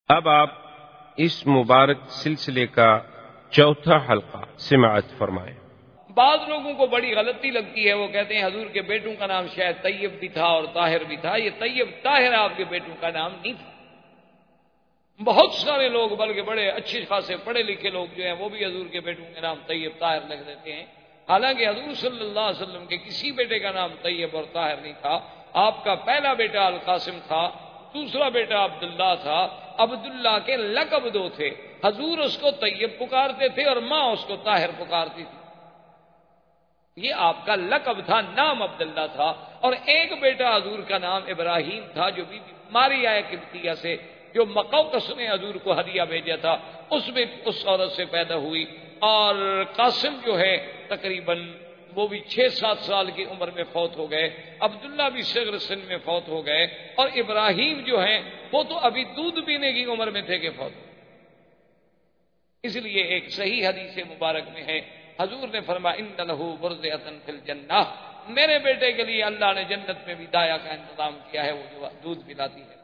اب آپ اس مبارک سلسلے کا چوتھا حلقہ سماعت فرمائیں۔ بعض لوگوں کو بڑی غلطی لگتی ہے، وہ کہتے ہیں حضور کے بیٹوں کا نام شاید طیب بھی تھا اور طاہر بھی تھا۔ یہ طیب طاہر آپ کے بیٹوں کا نام نہیں تھا۔ بہت سارے لوگ بلکہ بڑے اچھے خاصے پڑھے لکھے لوگ جو ہیں وہ بھی حضور کے بیٹوں کے نام طیب طاہر لکھ دیتے ہیں، حالانکہ حضور صلی اللہ علیہ وسلم کے کسی بیٹے کا نام طیب اور طاہر نہیں تھا۔ آپ کا پہلا بیٹا القاسم تھا، دوسرا بیٹا عبداللہ تھا۔ عبداللہ کے لقب دو تھے، حضور اس کو طیب پکارتے تھے اور ماں اس کو طاہر پکارتی تھی۔ یہ آپ کا لقب تھا، نام عبداللہ تھا۔ اور ایک بیٹا حضور کا نام ابراہیم تھا، جو بی بی ماریا قبطیہ سے، جو مقوقس نے حضور کو ہدیہ بھیجا تھا، اس میں اس عورت سے پیدا ہوئی۔ اور قاسم جو ہے تقریباً وہ بھی 6-7 سال کی عمر میں فوت ہو گئے۔ عبداللہ بھی صغر سن میں فوت ہو گئے، اور ابراہیم جو ہیں وہ تو ابھی دودھ پینے کی عمر میں تھے کہ فوت ہو۔ اس لیے ایک صحیح حدیث مبارک میں ہے، حضور نے فرمایا ان لہ برزۃ فی الجنہ، میرے بیٹے کے لیے اللہ نے جنت میں بھی دایا کا انتظام کیا ہے، وہ جو دودھ پلاتی ہے۔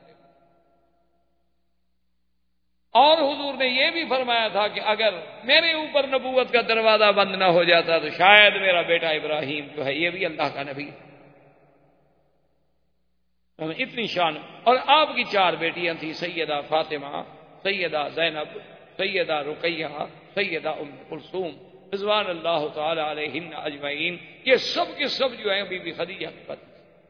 اور حضور نے یہ بھی فرمایا تھا کہ اگر میرے اوپر نبوت کا دروازہ بند نہ ہو جاتا تو شاید میرا بیٹا ابراہیم جو ہے یہ بھی اللہ کا نبی ہے۔ اتنی شان۔ اور آپ کی 4 بیٹیاں تھیں، سیدہ فاطمہ، سیدہ زینب، سیدہ رقیہ، سیدہ ام کلثوم رضوان اللہ تعالی علیہن اجمعین۔ یہ سب کے سب جو ہیں بی بی خدیجہ کی پتنی۔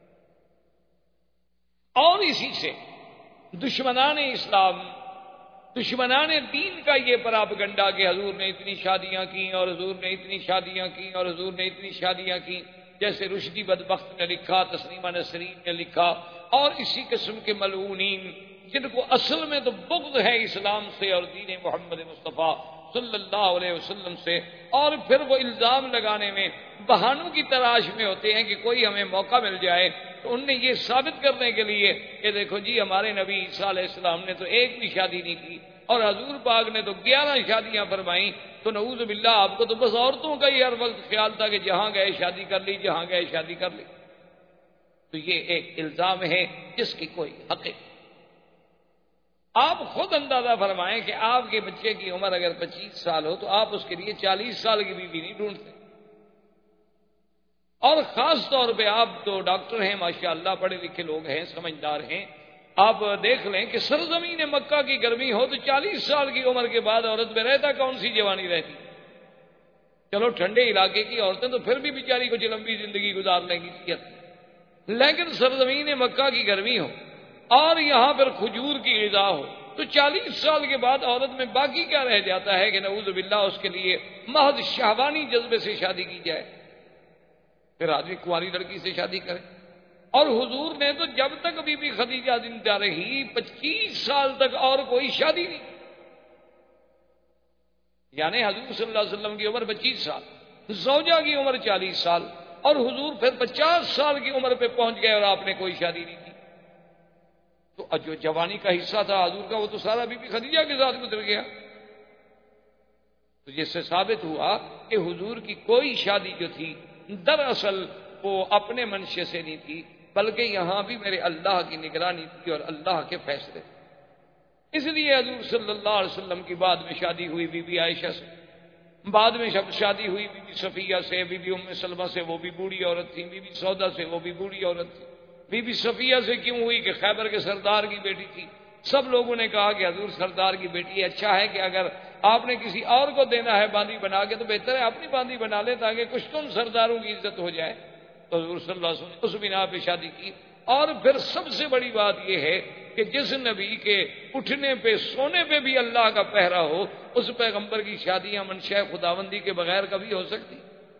اور اسی سے دشمنان اسلام، دشمنان دین کا یہ پراپگنڈا کہ حضور نے اتنی شادیاں کی اور حضور نے اتنی شادیاں کی اور حضور نے اتنی شادیاں کی، جیسے رشدی بدبخت نے لکھا، تسلیمہ نسرین نے لکھا، اور اسی قسم کے ملعونین جن کو اصل میں تو بغض ہے اسلام سے اور دین محمد مصطفیٰ صلی اللہ علیہ وسلم سے، اور پھر وہ الزام لگانے میں بہانوں کی تلاش میں ہوتے ہیں کہ کوئی ہمیں موقع مل جائے تو ان نے یہ ثابت کرنے کے لیے کہ دیکھو جی ہمارے نبی عیسیٰ علیہ السلام نے تو ایک بھی شادی نہیں کی اور حضور پاک نے تو 11 شادیاں فرمائیں، تو نعوذ باللہ آپ کو تو بس عورتوں کا ہی ہر وقت خیال تھا کہ جہاں گئے شادی کر لی، جہاں گئے شادی کر لی۔ تو یہ ایک الزام ہے جس کی کوئی حقیقت۔ آپ خود اندازہ فرمائیں کہ آپ کے بچے کی عمر اگر 25 سال ہو تو آپ اس کے لیے 40 سال کی بیوی نہیں ڈھونڈتے۔ اور خاص طور پہ آپ تو ڈاکٹر ہیں ماشاءاللہ، پڑھے لکھے لوگ ہیں، سمجھدار ہیں، آپ دیکھ لیں کہ سرزمین مکہ کی گرمی ہو تو 40 سال کی عمر کے بعد عورت میں رہتا کون سی جوانی رہتی؟ چلو ٹھنڈے علاقے کی عورتیں تو پھر بھی بیچاری کچھ لمبی زندگی گزار لیں گی، لیکن سرزمین مکہ کی گرمی ہو اور یہاں پر کھجور کی غذا ہو تو 40 سال کے بعد عورت میں باقی کیا رہ جاتا ہے کہ نعوذ باللہ اس کے لیے محض شہوانی جذبے سے شادی کی جائے، پھر آدمی کنواری لڑکی سے شادی کرے۔ اور حضور نے تو جب تک بی بی خدیجہ زندہ رہی 25 سال تک اور کوئی شادی نہیں، یعنی حضور صلی اللہ علیہ وسلم کی عمر 25 سال، زوجہ کی عمر 40 سال، اور حضور پھر 50 سال کی عمر پہ پہنچ گئے اور آپ نے کوئی شادی نہیں کی۔ تو جو جوانی کا حصہ تھا حضور کا وہ تو سارا بی بی خدیجہ کے ساتھ گزر گیا۔ تو جس سے ثابت ہوا کہ حضور کی کوئی شادی جو تھی دراصل وہ اپنے منشے سے نہیں تھی، بلکہ یہاں بھی میرے اللہ کی نگرانی تھی اور اللہ کے فیصلے۔ اس لیے حضور صلی اللہ علیہ وسلم کی بعد میں شادی ہوئی بی بی عائشہ سے، بعد میں شادی ہوئی بی بی صفیہ سے، بی بی ام سلمہ سے، وہ بھی بوڑھی عورت تھی، بی بی سودا سے، وہ بھی بوڑھی عورت تھی۔ بی بی صفیہ سے کیوں ہوئی کہ خیبر کے سردار کی بیٹی تھی۔ سب لوگوں نے کہا کہ حضور سردار کی بیٹی ہے، اچھا ہے کہ اگر آپ نے کسی اور کو دینا ہے باندی بنا کے تو بہتر ہے اپنی باندی بنا لے تاکہ کچھ تو ان سرداروں کی عزت ہو جائے۔ تو حضور صلی اللہ علیہ وسلم نے اس بنا پہ شادی کی۔ اور پھر سب سے بڑی بات یہ ہے کہ جس نبی کے اٹھنے پہ سونے پہ بھی اللہ کا پہرا ہو، اس پیغمبر کی شادیاں منشاء خداوندی کے بغیر کبھی ہو سکتی؟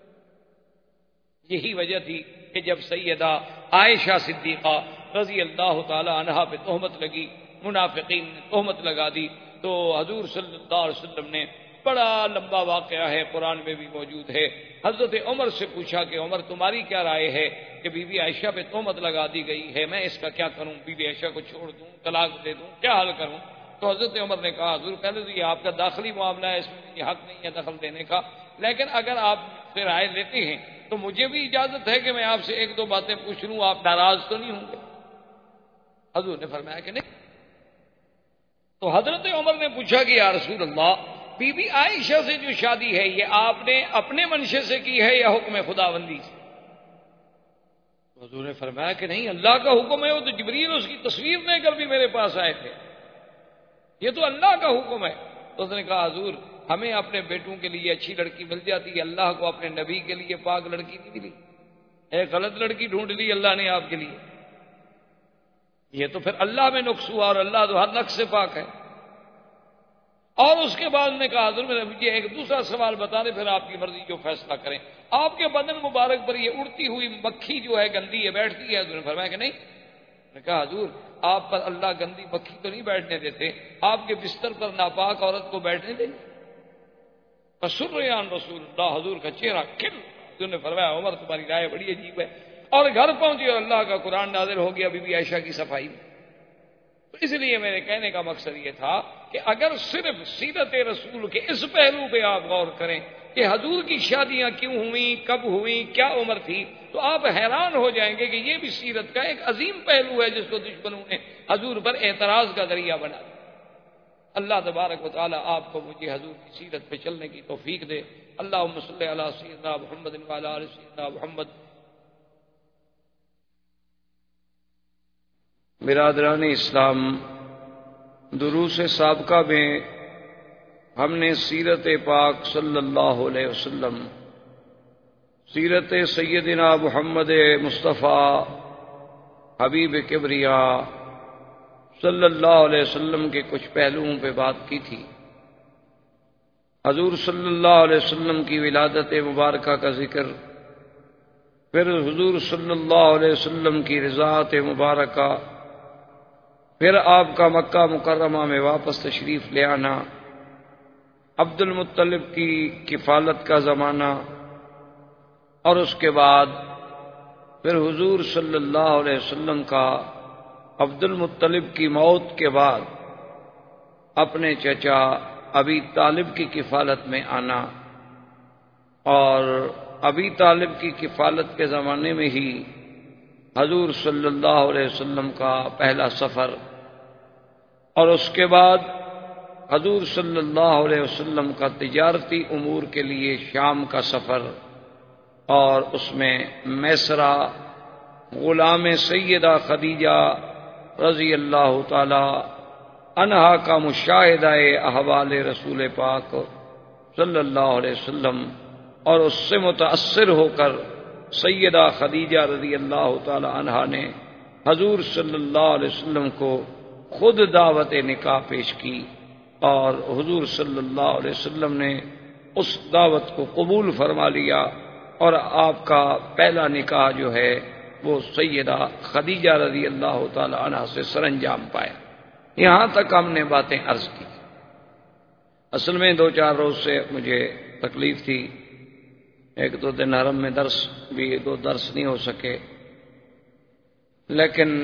یہی وجہ تھی کہ جب سیدہ عائشہ صدیقہ رضی اللہ تعالی عنہا پہ تہمت لگی، منافقین نے تہمت لگا دی، تو حضور صلی اللہ علیہ وسلم نے بڑا لمبا واقعہ ہے، قرآن میں بھی موجود ہے، حضرت عمر سے پوچھا کہ عمر تمہاری کیا رائے ہے کہ بی بی عائشہ پہ تہمت لگا دی گئی ہے، میں اس کا کیا کروں؟ بی بی عائشہ کو چھوڑ دوں، طلاق دے دوں، کیا حل کروں؟ تو حضرت عمر نے کہا حضور پہلے تو یہ آپ کا داخلی معاملہ ہے، اس میں مجھے حق نہیں ہے دخل دینے کا، لیکن اگر آپ سے رائے لیتے ہیں تو مجھے بھی اجازت ہے کہ میں آپ سے 1-2 باتیں پوچھ لوں، آپ ناراض تو نہیں ہوں گے؟ حضور نے فرمایا کہ نہیں۔ تو حضرت عمر نے پوچھا کہ یا رسول اللہ، بی بی عائشہ سے جو شادی ہے یہ آپ نے اپنے منشے سے کی ہے یا حکم خداوندی سے؟ حضور نے فرمایا کہ نہیں، اللہ کا حکم ہے، وہ تو جبریل اس کی تصویر دے کر بھی میرے پاس آئے تھے، یہ تو اللہ کا حکم ہے۔ تو اس نے کہا حضور ہمیں اپنے بیٹوں کے لیے اچھی لڑکی مل جاتی ہے، اللہ کو اپنے نبی کے لیے پاک لڑکی نہیں ملی، ایک غلط لڑکی ڈھونڈ لی اللہ نے آپ کے لیے، یہ تو پھر اللہ میں نقص ہوا، اور اللہ تو ہر نقص سے پاک ہے۔ اور اس کے بعد نے کہا حضور میرے مجھے ایک دوسرا سوال بتا دیں، پھر آپ کی مرضی جو فیصلہ کریں، آپ کے بدن مبارک پر یہ اڑتی ہوئی مکھی جو ہے گندی ہے بیٹھتی ہے؟ حضور نے فرمایا کہ نہیں۔ نے کہا حضور آپ پر اللہ گندی مکھی تو نہیں بیٹھنے دیتے، آپ کے بستر پر ناپاک عورت کو بیٹھنے دیں؟ فسریان رسول اللہ، حضور کا چہرہ کھل۔ حضور نے فرمایا عمر تمہاری رائے بڑی عجیب ہے، اور گھر پہنچی اور اللہ کا قرآن نازل ہو گیا بی بی عائشہ کی صفائی میں۔ تو اس لیے میرے کہنے کا مقصد یہ تھا کہ اگر صرف سیرت رسول کے اس پہلو پہ آپ غور کریں کہ حضور کی شادیاں کیوں ہوئیں، کب ہوئیں، کیا عمر تھی، تو آپ حیران ہو جائیں گے کہ یہ بھی سیرت کا ایک عظیم پہلو ہے جس کو دشمنوں نے حضور پر اعتراض کا ذریعہ بنا دیا۔ اللہ تبارک و تعالی آپ کو مجھے حضور کی سیرت پہ چلنے کی توفیق دے۔ اللہم صلی علی سیدنا محمد وعلی آل سیدنا محمد۔ برادران اسلام، دروس سابقہ میں ہم نے سیرت پاک صلی اللہ علیہ وسلم، سیرت سیدنا محمد مصطفیٰ حبیب کبریا صلی اللہ علیہ وسلم کے کچھ پہلوؤں پہ بات کی تھی۔ حضور صلی اللہ علیہ وسلم کی ولادت مبارکہ کا ذکر، پھر حضور صلی اللہ علیہ وسلم کی رضاعت مبارکہ، پھر آپ کا مکہ مکرمہ میں واپس تشریف لے آنا، عبد المطلب کی کفالت کا زمانہ، اور اس کے بعد پھر حضور صلی اللہ علیہ وسلم کا عبد المطلب کی موت کے بعد اپنے چچا ابی طالب کی کفالت میں آنا، اور ابی طالب کی کفالت کے زمانے میں ہی حضور صلی اللہ علیہ وسلم کا پہلا سفر، اور اس کے بعد حضور صلی اللہ علیہ وسلم کا تجارتی امور کے لیے شام کا سفر، اور اس میں میسرہ غلام سیدہ خدیجہ رضی اللہ تعالی عنہا کا مشاہدہ احوال رسول پاک صلی اللہ علیہ وسلم، اور اس سے متاثر ہو کر سیدہ خدیجہ رضی اللہ تعالی عنہا نے حضور صلی اللہ علیہ وسلم کو خود دعوت نکاح پیش کی، اور حضور صلی اللہ علیہ وسلم نے اس دعوت کو قبول فرما لیا، اور آپ کا پہلا نکاح جو ہے وہ سیدہ خدیجہ رضی اللہ تعالی عنہا سے سر انجام پایا۔ یہاں تک ہم نے باتیں عرض کی۔ اصل میں 2-4 روز سے مجھے تکلیف تھی، 1-2 دن حرم میں درس بھی 2 درس نہیں ہو سکے، لیکن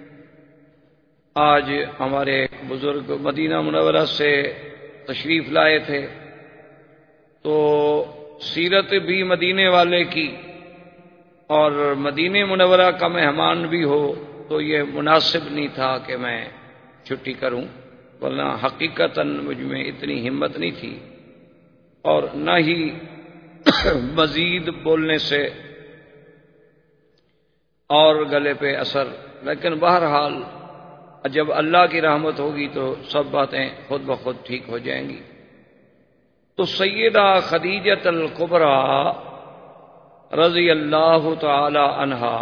آج ہمارے بزرگ مدینہ منورہ سے تشریف لائے تھے، تو سیرت بھی مدینے والے کی اور مدینہ منورہ کا مہمان بھی ہو، تو یہ مناسب نہیں تھا کہ میں چھٹی کروں، ورنہ حقیقتاً مجھ میں اتنی ہمت نہیں تھی، اور نہ ہی مزید بولنے سے اور گلے پہ اثر، لیکن بہرحال جب اللہ کی رحمت ہوگی تو سب باتیں خود بخود ٹھیک ہو جائیں گی۔ تو سیدہ خدیجہ الکبریٰ رضی اللہ تعالی عنہا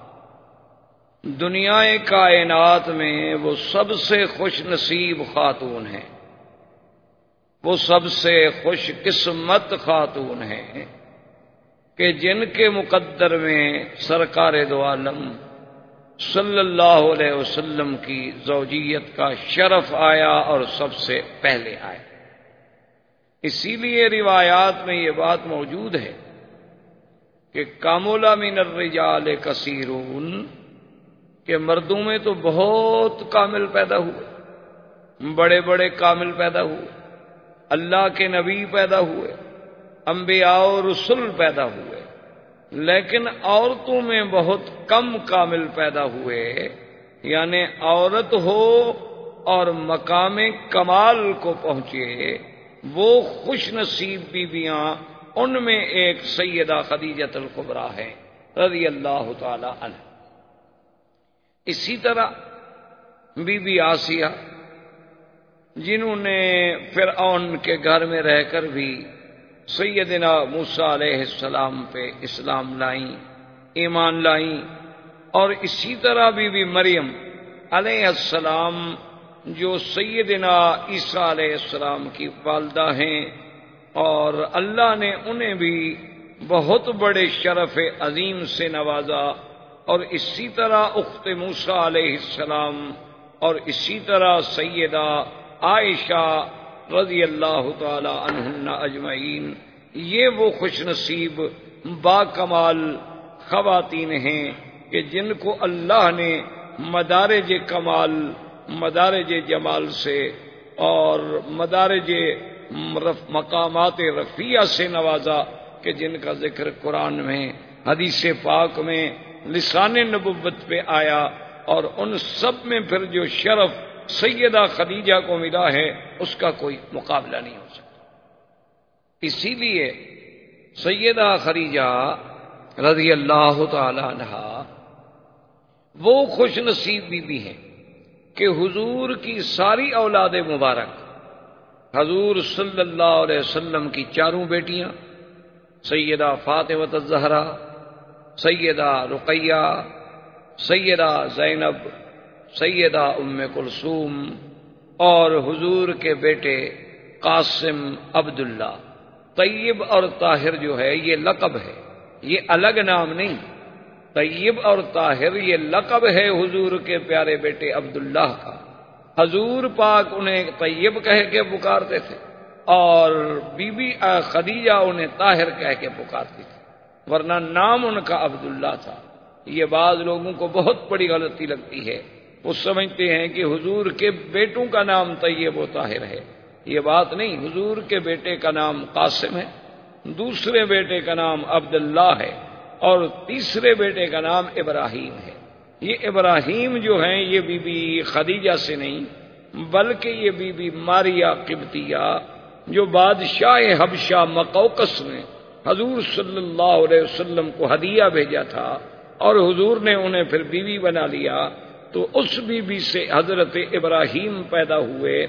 دنیا کائنات میں وہ سب سے خوش نصیب خاتون ہیں، وہ سب سے خوش قسمت خاتون ہیں کہ جن کے مقدر میں سرکار دو عالم صلی اللہ علیہ وسلم کی زوجیت کا شرف آیا اور سب سے پہلے آیا۔ اسی لیے روایات میں یہ بات موجود ہے کہ کامل من الرجال کثیرون، کہ مردوں میں تو بہت کامل پیدا ہوئے، بڑے بڑے کامل پیدا ہوئے، اللہ کے نبی پیدا ہوئے، انبیاء و رسل پیدا ہوئے، لیکن عورتوں میں بہت کم کامل پیدا ہوئے، یعنی عورت ہو اور مقام کمال کو پہنچے وہ خوش نصیب بیویاں، ان میں ایک سیدہ خدیجہ الکبریٰ ہے رضی اللہ تعالی عنہ۔ اسی طرح بی بی آسیہ، جنہوں نے فرعون کے گھر میں رہ کر بھی سیدنا موسیٰ علیہ السلام پہ اسلام لائیں، ایمان لائیں، اور اسی طرح بی بی مریم علیہ السلام جو سیدنا عیسیٰ علیہ السلام کی والدہ ہیں، اور اللہ نے انہیں بھی بہت بڑے شرف عظیم سے نوازا، اور اسی طرح اخت موسیٰ علیہ السلام، اور اسی طرح سیدہ عائشہ رضی اللہ تعالی عنہن اجمعین، یہ وہ خوش نصیب با کمال خواتین ہیں کہ جن کو اللہ نے مدارج کمال، مدارج جمال سے اور مدارج مقامات رفیع سے نوازا، کہ جن کا ذکر قرآن میں، حدیث پاک میں، لسان نبوت پہ آیا، اور ان سب میں پھر جو شرف سیدہ خدیجہ کو ملا ہے اس کا کوئی مقابلہ نہیں ہو سکتا۔ اسی لیے سیدہ خدیجہ رضی اللہ تعالی عنہا وہ خوش نصیب بیوی ہیں کہ حضور کی ساری اولاد مبارک، حضور صلی اللہ علیہ وسلم کی چاروں بیٹیاں، سیدہ فاطمہ الزہرا، سیدہ رقیہ، سیدہ زینب، سیدہ ام کلثوم، اور حضور کے بیٹے قاسم، عبداللہ۔ طیب اور طاہر جو ہے یہ لقب ہے، یہ الگ نام نہیں۔ طیب اور طاہر یہ لقب ہے حضور کے پیارے بیٹے عبداللہ کا۔ حضور پاک انہیں طیب کہہ کے پکارتے تھے، اور بی بی خدیجہ انہیں طاہر کہہ کے پکارتی تھی، ورنہ نام ان کا عبداللہ تھا۔ یہ بعض لوگوں کو بہت بڑی غلطی لگتی ہے، وہ سمجھتے ہیں کہ حضور کے بیٹوں کا نام طیب و طاہر ہے۔ یہ بات نہیں، حضور کے بیٹے کا نام قاسم ہے، دوسرے بیٹے کا نام عبداللہ ہے، اور تیسرے بیٹے کا نام ابراہیم ہے۔ یہ ابراہیم جو ہیں یہ بی بی خدیجہ سے نہیں، بلکہ یہ بی بی ماریہ قبطیہ جو بادشاہ حبشہ مقوقس نے حضور صلی اللہ علیہ وسلم کو ہدیہ بھیجا تھا، اور حضور نے انہیں پھر بیوی بنا لیا، تو اس بیوی سے حضرت ابراہیم پیدا ہوئے،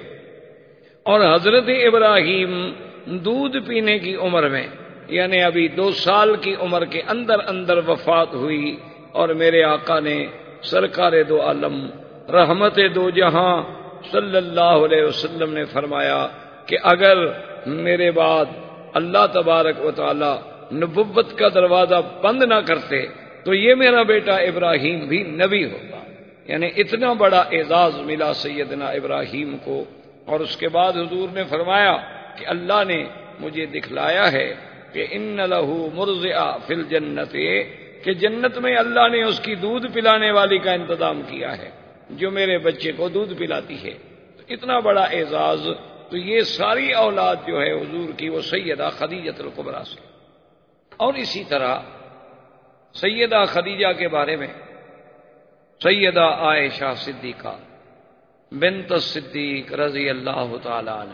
اور حضرت ابراہیم دودھ پینے کی عمر میں، یعنی ابھی 2 سال کی عمر کے اندر اندر وفات ہوئی، اور میرے آقا نے سرکار دو عالم رحمت دو جہاں صلی اللہ علیہ وسلم نے فرمایا کہ اگر میرے بعد اللہ تبارک و تعالی نبوت کا دروازہ بند نہ کرتے تو یہ میرا بیٹا ابراہیم بھی نبی ہوتا۔ یعنی اتنا بڑا اعزاز ملا سیدنا ابراہیم کو۔ اور اس کے بعد حضور نے فرمایا کہ اللہ نے مجھے دکھلایا ہے کہ ان لہ مرضعہ فی الجنت، کہ جنت میں اللہ نے اس کی دودھ پلانے والی کا انتظام کیا ہے جو میرے بچے کو دودھ پلاتی ہے۔ تو اتنا بڑا اعزاز، تو یہ ساری اولاد جو ہے حضور کی وہ سیدہ خدیجہ الکبریٰ سے۔ اور اسی طرح سیدہ خدیجہ کے بارے میں سیدہ عائشہ صدیقہ بنت الصدیق رضی اللہ تعالی عنہ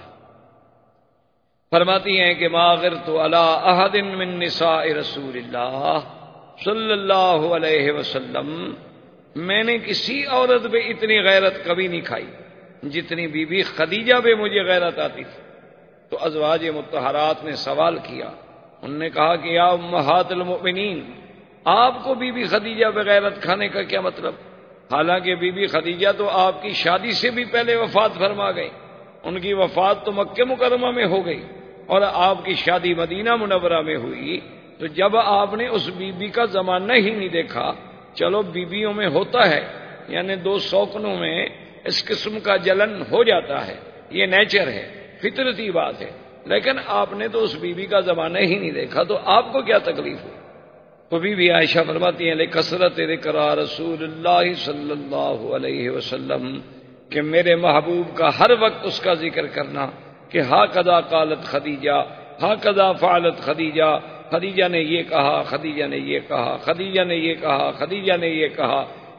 فرماتی ہیں کہ ما غرت علی احد من نساء رسول اللہ صلی اللہ علیہ وسلم، میں نے کسی عورت پہ اتنی غیرت کبھی نہیں کھائی جتنی بی بی خدیجہ پہ مجھے غیرت آتی تھی۔ تو ازواج مطہرات نے سوال کیا، انہوں نے کہا کہ یا امہات المؤمنین، آپ کو بی بی خدیجہ پہ غیرت کھانے کا کیا مطلب؟ حالانکہ بی بی خدیجہ تو آپ کی شادی سے بھی پہلے وفات فرما گئی، ان کی وفات تو مکہ مکرمہ میں ہو گئی، اور آپ کی شادی مدینہ منورہ میں ہوئی۔ تو جب آپ نے اس بی بی کا زمانہ ہی نہیں دیکھا، چلو بیویوں میں ہوتا ہے، یعنی 2 شوقنوں میں اس قسم کا جلن ہو جاتا ہے، یہ نیچر ہے، فطرتی بات ہے، لیکن آپ نے تو اس بی بی کا زمانہ ہی نہیں دیکھا، تو آپ کو کیا تکلیف ہوئی؟ تو بی بی عائشہ فرماتی ہیں لکثرت ذکر رسول اللہ صلی اللہ علیہ وسلم، کہ میرے محبوب کا ہر وقت اس کا ذکر کرنا کہ ہاکذا قالت خدیجہ، ہاکذا فعلت خدیجہ، خدیجہ نے یہ کہا، خدیجہ نے یہ کہا، خدیجہ نے یہ کہا، خدیجہ نے یہ کہا۔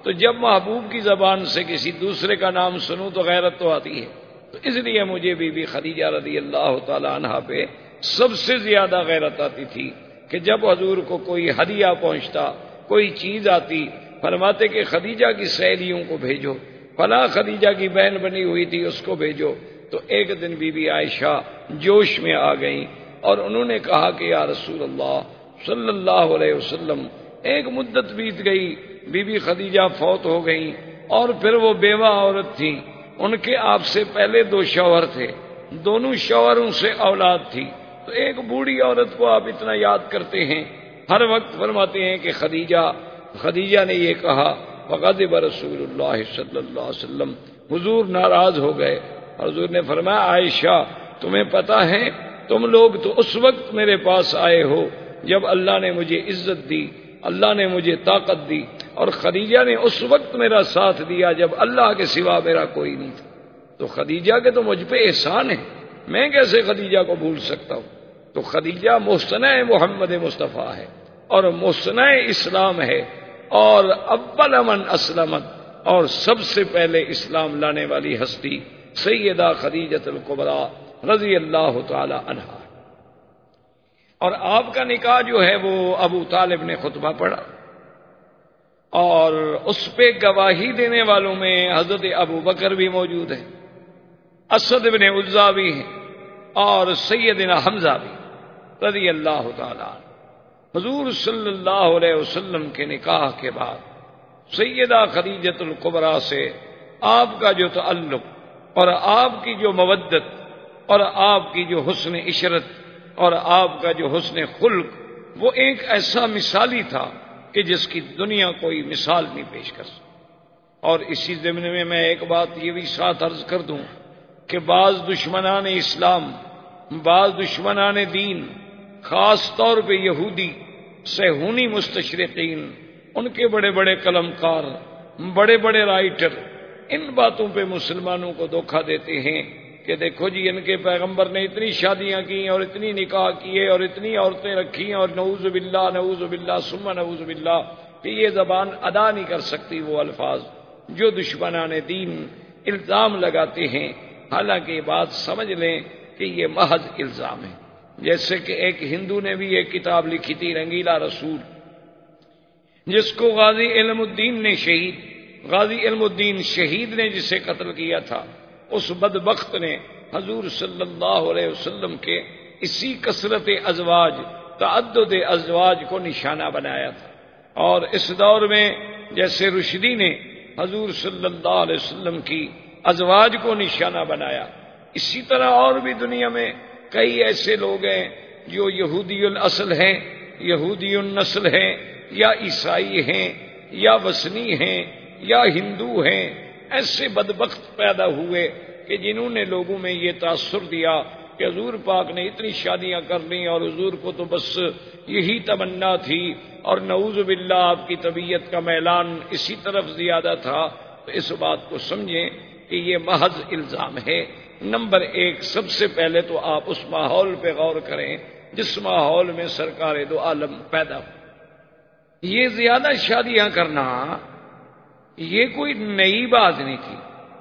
تو جب محبوب کی زبان سے کسی دوسرے کا نام سنوں تو غیرت تو آتی ہے. تو اس لیے مجھے بی بی خدیجہ رضی اللہ تعالی عنہا پہ سب سے زیادہ غیرت آتی تھی کہ جب حضور کو کوئی ہدیہ پہنچتا، کوئی چیز آتی، فرماتے کہ خدیجہ کی سہیلیوں کو بھیجو، فلاں خدیجہ کی بہن بنی ہوئی تھی اس کو بھیجو. تو ایک دن بی بی عائشہ جوش میں آ گئیں اور انہوں نے کہا کہ یا رسول اللہ صلی اللہ علیہ وسلم، ایک مدت بیت گئی، بی بی خدیجہ فوت ہو گئیں اور پھر وہ بیوہ عورت تھیں، ان کے آپ سے پہلے 2 شوہر تھے، دونوں شوہروں سے اولاد تھی، تو ایک بوڑھی عورت کو آپ اتنا یاد کرتے ہیں ہر وقت. فرماتے ہیں کہ خدیجہ نے یہ کہا فغضب رسول اللہ صلی اللہ علیہ وسلم، حضور ناراض ہو گئے. حضور نے فرمایا عائشہ تمہیں پتا ہے تم لوگ تو اس وقت میرے پاس آئے ہو جب اللہ نے مجھے عزت دی، اللہ نے مجھے طاقت دی، اور خدیجہ نے اس وقت میرا ساتھ دیا جب اللہ کے سوا میرا کوئی نہیں تھا. تو خدیجہ کے تو مجھ پہ احسان ہے، میں کیسے خدیجہ کو بھول سکتا ہوں. تو خدیجہ محسنہ محمد مصطفیٰ ہے اور محسنہ اسلام ہے، اور اول من اسلمت، اور سب سے پہلے اسلام لانے والی ہستی سیدہ خدیجۃ الکبریٰ رضی اللہ تعالی عنہا. اور آپ کا نکاح جو ہے وہ ابو طالب نے خطبہ پڑھا، اور اس پہ گواہی دینے والوں میں حضرت ابو بکر بھی موجود ہے، اسد بن عزا بھی ہیں، اور سیدنا حمزہ بھی رضی اللہ تعالی عنہ. حضور صلی اللہ علیہ وسلم کے نکاح کے بعد سیدہ خدیجۃ الکبریٰ سے آپ کا جو تعلق اور آپ کی جو مودت اور آپ کی جو حسن عشرت اور آپ کا جو حسن خلق، وہ ایک ایسا مثالی تھا کہ جس کی دنیا کوئی مثال نہیں پیش کر سکتی. اور اسی ضمن میں میں ایک بات یہ بھی ساتھ عرض کر دوں کہ بعض دشمنان اسلام، بعض دشمنان دین، خاص طور پہ یہودی صہیونی مستشرقین، ان کے بڑے بڑے قلمکار، بڑے بڑے رائٹر ان باتوں پہ مسلمانوں کو دھوکہ دیتے ہیں کہ دیکھو جی ان کے پیغمبر نے اتنی شادیاں کی اور اتنی نکاح کیے اور اتنی عورتیں رکھی اور نعوذ باللہ ثم نعوذ باللہ، کہ یہ زبان ادا نہیں کر سکتی وہ الفاظ جو دشمنان دین الزام لگاتے ہیں. حالانکہ یہ بات سمجھ لیں کہ یہ محض الزام ہے. جیسے کہ ایک ہندو نے بھی ایک کتاب لکھی تھی رنگیلا رسول، جس کو غازی علم الدین شہید نے جسے قتل کیا تھا، اس بدبخت نے حضور صلی اللہ علیہ وسلم کے اسی کثرت ازواج، تعدد ازواج کو نشانہ بنایا تھا. اور اس دور میں جیسے رشدی نے حضور صلی اللہ علیہ وسلم کی ازواج کو نشانہ بنایا، اسی طرح اور بھی دنیا میں کئی ایسے لوگ ہیں جو یہودی الاصل ہیں، یہودی النسل ہیں، یا عیسائی ہیں، یا وثنی ہیں، یا ہندو ہیں. ایسے بدبخت پیدا ہوئے کہ جنہوں نے لوگوں میں یہ تاثر دیا کہ حضور پاک نے اتنی شادیاں کر لیں اور حضور کو تو بس یہی تمنا تھی، اور نعوذ باللہ آپ کی طبیعت کا میلان اسی طرف زیادہ تھا. تو اس بات کو سمجھیں کہ یہ محض الزام ہے. نمبر 1، سب سے پہلے تو آپ اس ماحول پہ غور کریں جس ماحول میں سرکار دو عالم پیدا ہو. یہ زیادہ شادیاں کرنا یہ کوئی نئی بات نہیں تھی.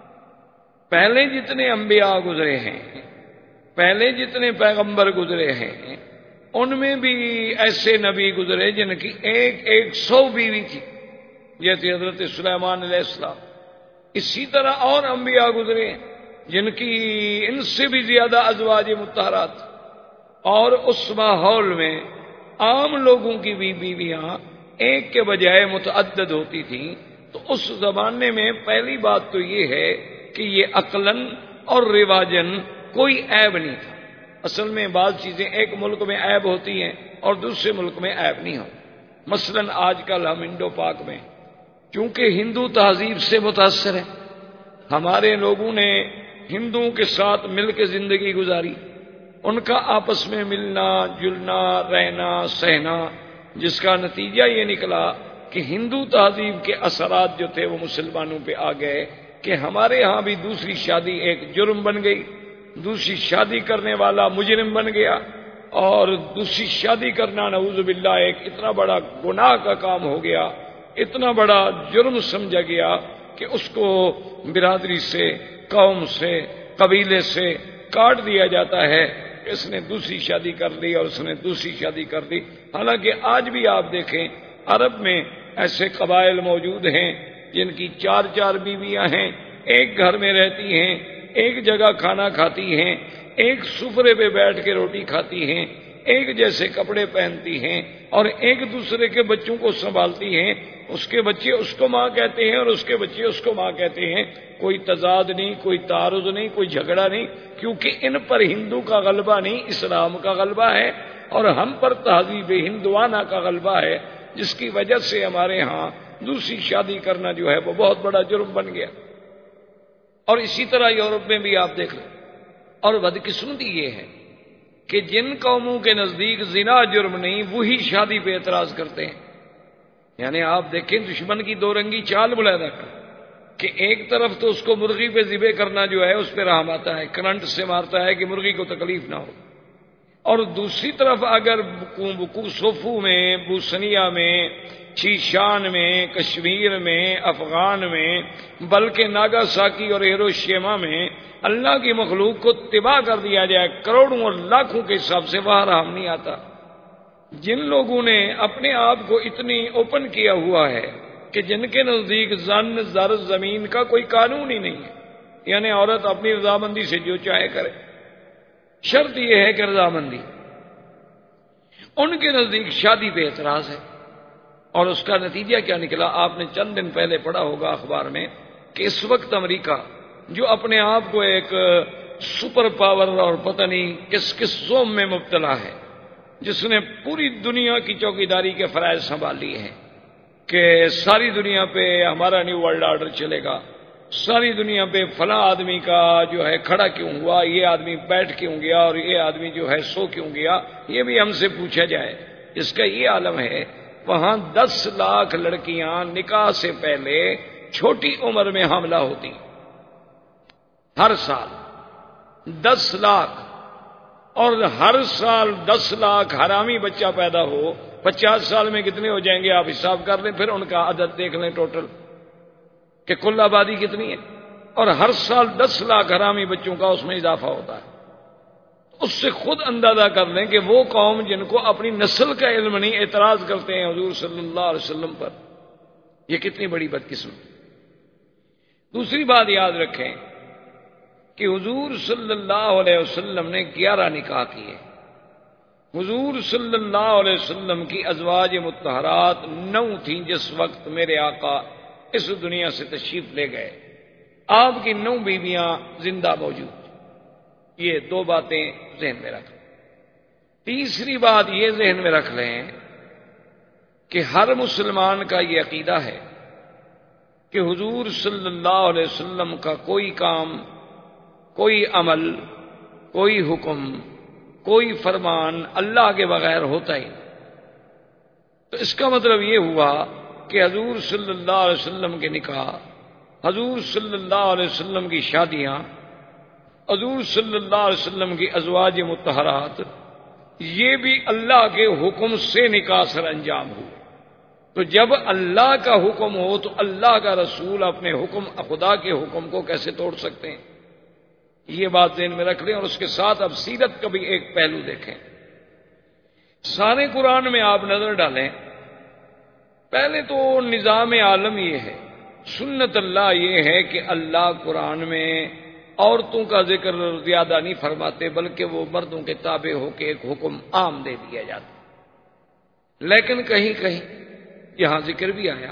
پہلے جتنے انبیاء گزرے ہیں، پہلے جتنے پیغمبر گزرے ہیں، ان میں بھی ایسے نبی گزرے جن کی 100 بیوی تھی، جیسے حضرت سلیمان علیہ السلام. اسی طرح اور انبیاء گزرے جن کی ان سے بھی زیادہ ازواج مطہرات. اور اس ماحول میں عام لوگوں کی بھی بیویاں ایک کے بجائے متعدد ہوتی تھیں. تو اس زمانے میں پہلی بات تو یہ ہے کہ یہ عقلاً اور رواجاً کوئی عیب نہیں تھا. اصل میں بعض چیزیں ایک ملک میں عیب ہوتی ہیں اور دوسرے ملک میں عیب نہیں ہوتی. مثلاً آج کل ہم انڈو پاک میں چونکہ ہندو تہذیب سے متاثر ہیں، ہمارے لوگوں نے ہندوؤں کے ساتھ مل کے زندگی گزاری، ان کا آپس میں ملنا جلنا رہنا سہنا، جس کا نتیجہ یہ نکلا کہ ہندو تہذیب کے اثرات جو تھے وہ مسلمانوں پہ آ گئے کہ ہمارے ہاں بھی دوسری شادی ایک جرم بن گئی، دوسری شادی کرنے والا مجرم بن گیا، اور دوسری شادی کرنا نعوذ باللہ ایک اتنا بڑا گناہ کا کام ہو گیا اتنا بڑا جرم سمجھا گیا کہ اس کو برادری سے، قوم سے، قبیلے سے کاٹ دیا جاتا ہے۔ اس نے دوسری شادی کر لی اور اس نے دوسری شادی کر دی۔ حالانکہ آج بھی آپ دیکھیں عرب میں ایسے قبائل موجود ہیں جن کی 4 بیویاں ہیں، ایک گھر میں رہتی ہیں، ایک جگہ کھانا کھاتی ہیں، ایک سفرے پہ بیٹھ کے روٹی کھاتی ہیں، ایک جیسے کپڑے پہنتی ہیں اور ایک دوسرے کے بچوں کو سنبھالتی ہیں۔ اس کے بچے اس کو ماں کہتے ہیں اور اس کے بچے اس کو ماں کہتے ہیں۔ کوئی تضاد نہیں، کوئی تعارض نہیں، کوئی جھگڑا نہیں، کیونکہ ان پر ہندو کا غلبہ نہیں، اسلام کا غلبہ ہے، اور ہم پر تہذیب ہندوانہ کا غلبہ ہے، جس کی وجہ سے ہمارے ہاں دوسری شادی کرنا جو ہے وہ بہت بڑا جرم بن گیا۔ اور اسی طرح یورپ میں بھی آپ دیکھ لیں۔ اور بدقسمتی یہ ہے کہ جن قوموں کے نزدیک زنا جرم نہیں، وہی شادی پہ اعتراض کرتے ہیں۔ یعنی آپ دیکھیں دشمن کی دو رنگی چال ملاحظہ کریں کہ ایک طرف تو اس کو مرغی پہ ذبح کرنا جو ہے اس پہ رحم آتا ہے، کرنٹ سے مارتا ہے کہ مرغی کو تکلیف نہ ہو، اور دوسری طرف اگر سوفو میں، بوسنیا میں، چیشان میں، کشمیر میں، افغان میں، بلکہ ناگاساکی اور ہیروشیما میں اللہ کی مخلوق کو تباہ کر دیا جائے کروڑوں اور لاکھوں کے حساب سے، وہاں رحم نہیں آتا۔ جن لوگوں نے اپنے آپ کو اتنی اوپن کیا ہوا ہے کہ جن کے نزدیک زن، زر، زمین کا کوئی قانون ہی نہیں ہے، یعنی عورت اپنی رضامندی سے جو چاہے کرے، شرط یہ ہے کہ رضامندی، ان کے نزدیک شادی پہ اعتراض ہے۔ اور اس کا نتیجہ کیا نکلا؟ آپ نے چند دن پہلے پڑھا ہوگا اخبار میں کہ اس وقت امریکہ جو اپنے آپ کو ایک سپر پاور اور پتہ نہیں کس کس زوم میں مبتلا ہے، جس نے پوری دنیا کی چوکیداری کے فرائض سنبھال لیے ہیں کہ ساری دنیا پہ ہمارا نیو ورلڈ آرڈر چلے گا، ساری دنیا پہ فلاں آدمی کا جو ہے کھڑا کیوں ہوا، یہ آدمی بیٹھ کیوں گیا، اور یہ آدمی جو ہے سو کیوں گیا، یہ بھی ہم سے پوچھا جائے۔ اس کا یہ عالم ہے، وہاں 10 لاکھ لڑکیاں نکاح سے پہلے چھوٹی عمر میں حاملہ ہوتی، ہر سال 10 لاکھ، اور ہر سال 10 لاکھ حرامی بچہ پیدا ہو، 50 سال میں کتنے ہو جائیں گے آپ حساب کر لیں، پھر ان کا عدد دیکھ لیں ٹوٹل کہ کل آبادی کتنی ہے، اور ہر سال 10 لاکھ حرامی بچوں کا اس میں اضافہ ہوتا ہے۔ اس سے خود اندازہ کر لیں کہ وہ قوم جن کو اپنی نسل کا علم نہیں، اعتراض کرتے ہیں حضور صلی اللہ علیہ وسلم پر، یہ کتنی بڑی بدقسمتی۔ دوسری بات یاد رکھیں کہ حضور صلی اللہ علیہ وسلم نے 11 نکاح کیے۔ حضور صلی اللہ علیہ وسلم کی ازواج مطہرات 9 تھیں جس وقت میرے آقا اس دنیا سے تشریف لے گئے۔ آپ کی 9 بیویاں زندہ موجود۔ یہ 2 باتیں ذہن میں رکھ لیں۔ تیسری بات یہ ذہن میں رکھ لیں کہ ہر مسلمان کا یہ عقیدہ ہے کہ حضور صلی اللہ علیہ وسلم کا کوئی کام، کوئی عمل، کوئی حکم، کوئی فرمان اللہ کے بغیر ہوتا ہی نہیں۔ تو اس کا مطلب یہ ہوا کہ حضور صلی اللہ علیہ وسلم کے نکاح، حضور صلی اللہ علیہ وسلم کی شادیاں، حضور صلی اللہ علیہ وسلم کی ازواج مطہرات، یہ بھی اللہ کے حکم سے نکاح سر انجام ہوئے۔ تو جب اللہ کا حکم ہو تو اللہ کا رسول اپنے حکم، خدا کے حکم کو کیسے توڑ سکتے ہیں؟ یہ بات ذہن میں رکھ لیں، اور اس کے ساتھ اب سیرت کا بھی ایک پہلو دیکھیں۔ سارے قرآن میں آپ نظر ڈالیں، پہلے تو نظام عالم یہ ہے، سنت اللہ یہ ہے کہ اللہ قرآن میں عورتوں کا ذکر زیادہ نہیں فرماتے، بلکہ وہ مردوں کے تابع ہو کے ایک حکم عام دے دیا جاتا۔ لیکن کہیں کہیں یہاں ذکر بھی آیا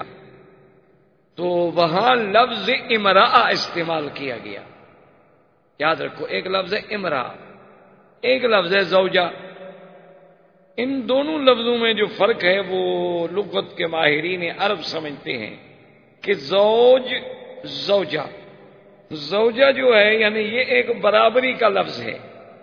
تو وہاں لفظ امرأہ استعمال کیا گیا۔ یاد رکھو، ایک لفظ ہے امرأہ، ایک لفظ ہے زوجہ۔ ان دونوں لفظوں میں جو فرق ہے وہ لغت کے ماہرین عرب سمجھتے ہیں کہ زوج، زوجہ، زوجہ جو ہے یعنی یہ ایک برابری کا لفظ ہے۔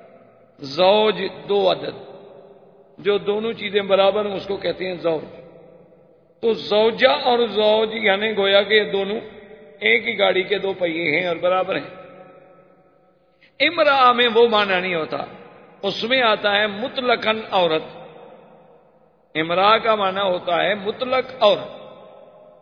زوج 2 عدد، جو دونوں چیزیں برابر ہیں اس کو کہتے ہیں زوج۔ تو زوجہ اور زوج یعنی گویا کہ یہ دونوں ایک ہی گاڑی کے 2 پہیے ہیں اور برابر ہیں۔ امرأہ میں وہ معنی نہیں ہوتا، اس میں آتا ہے مطلقاً عورت۔ امرأہ کا معنی ہوتا ہے مطلق عورت،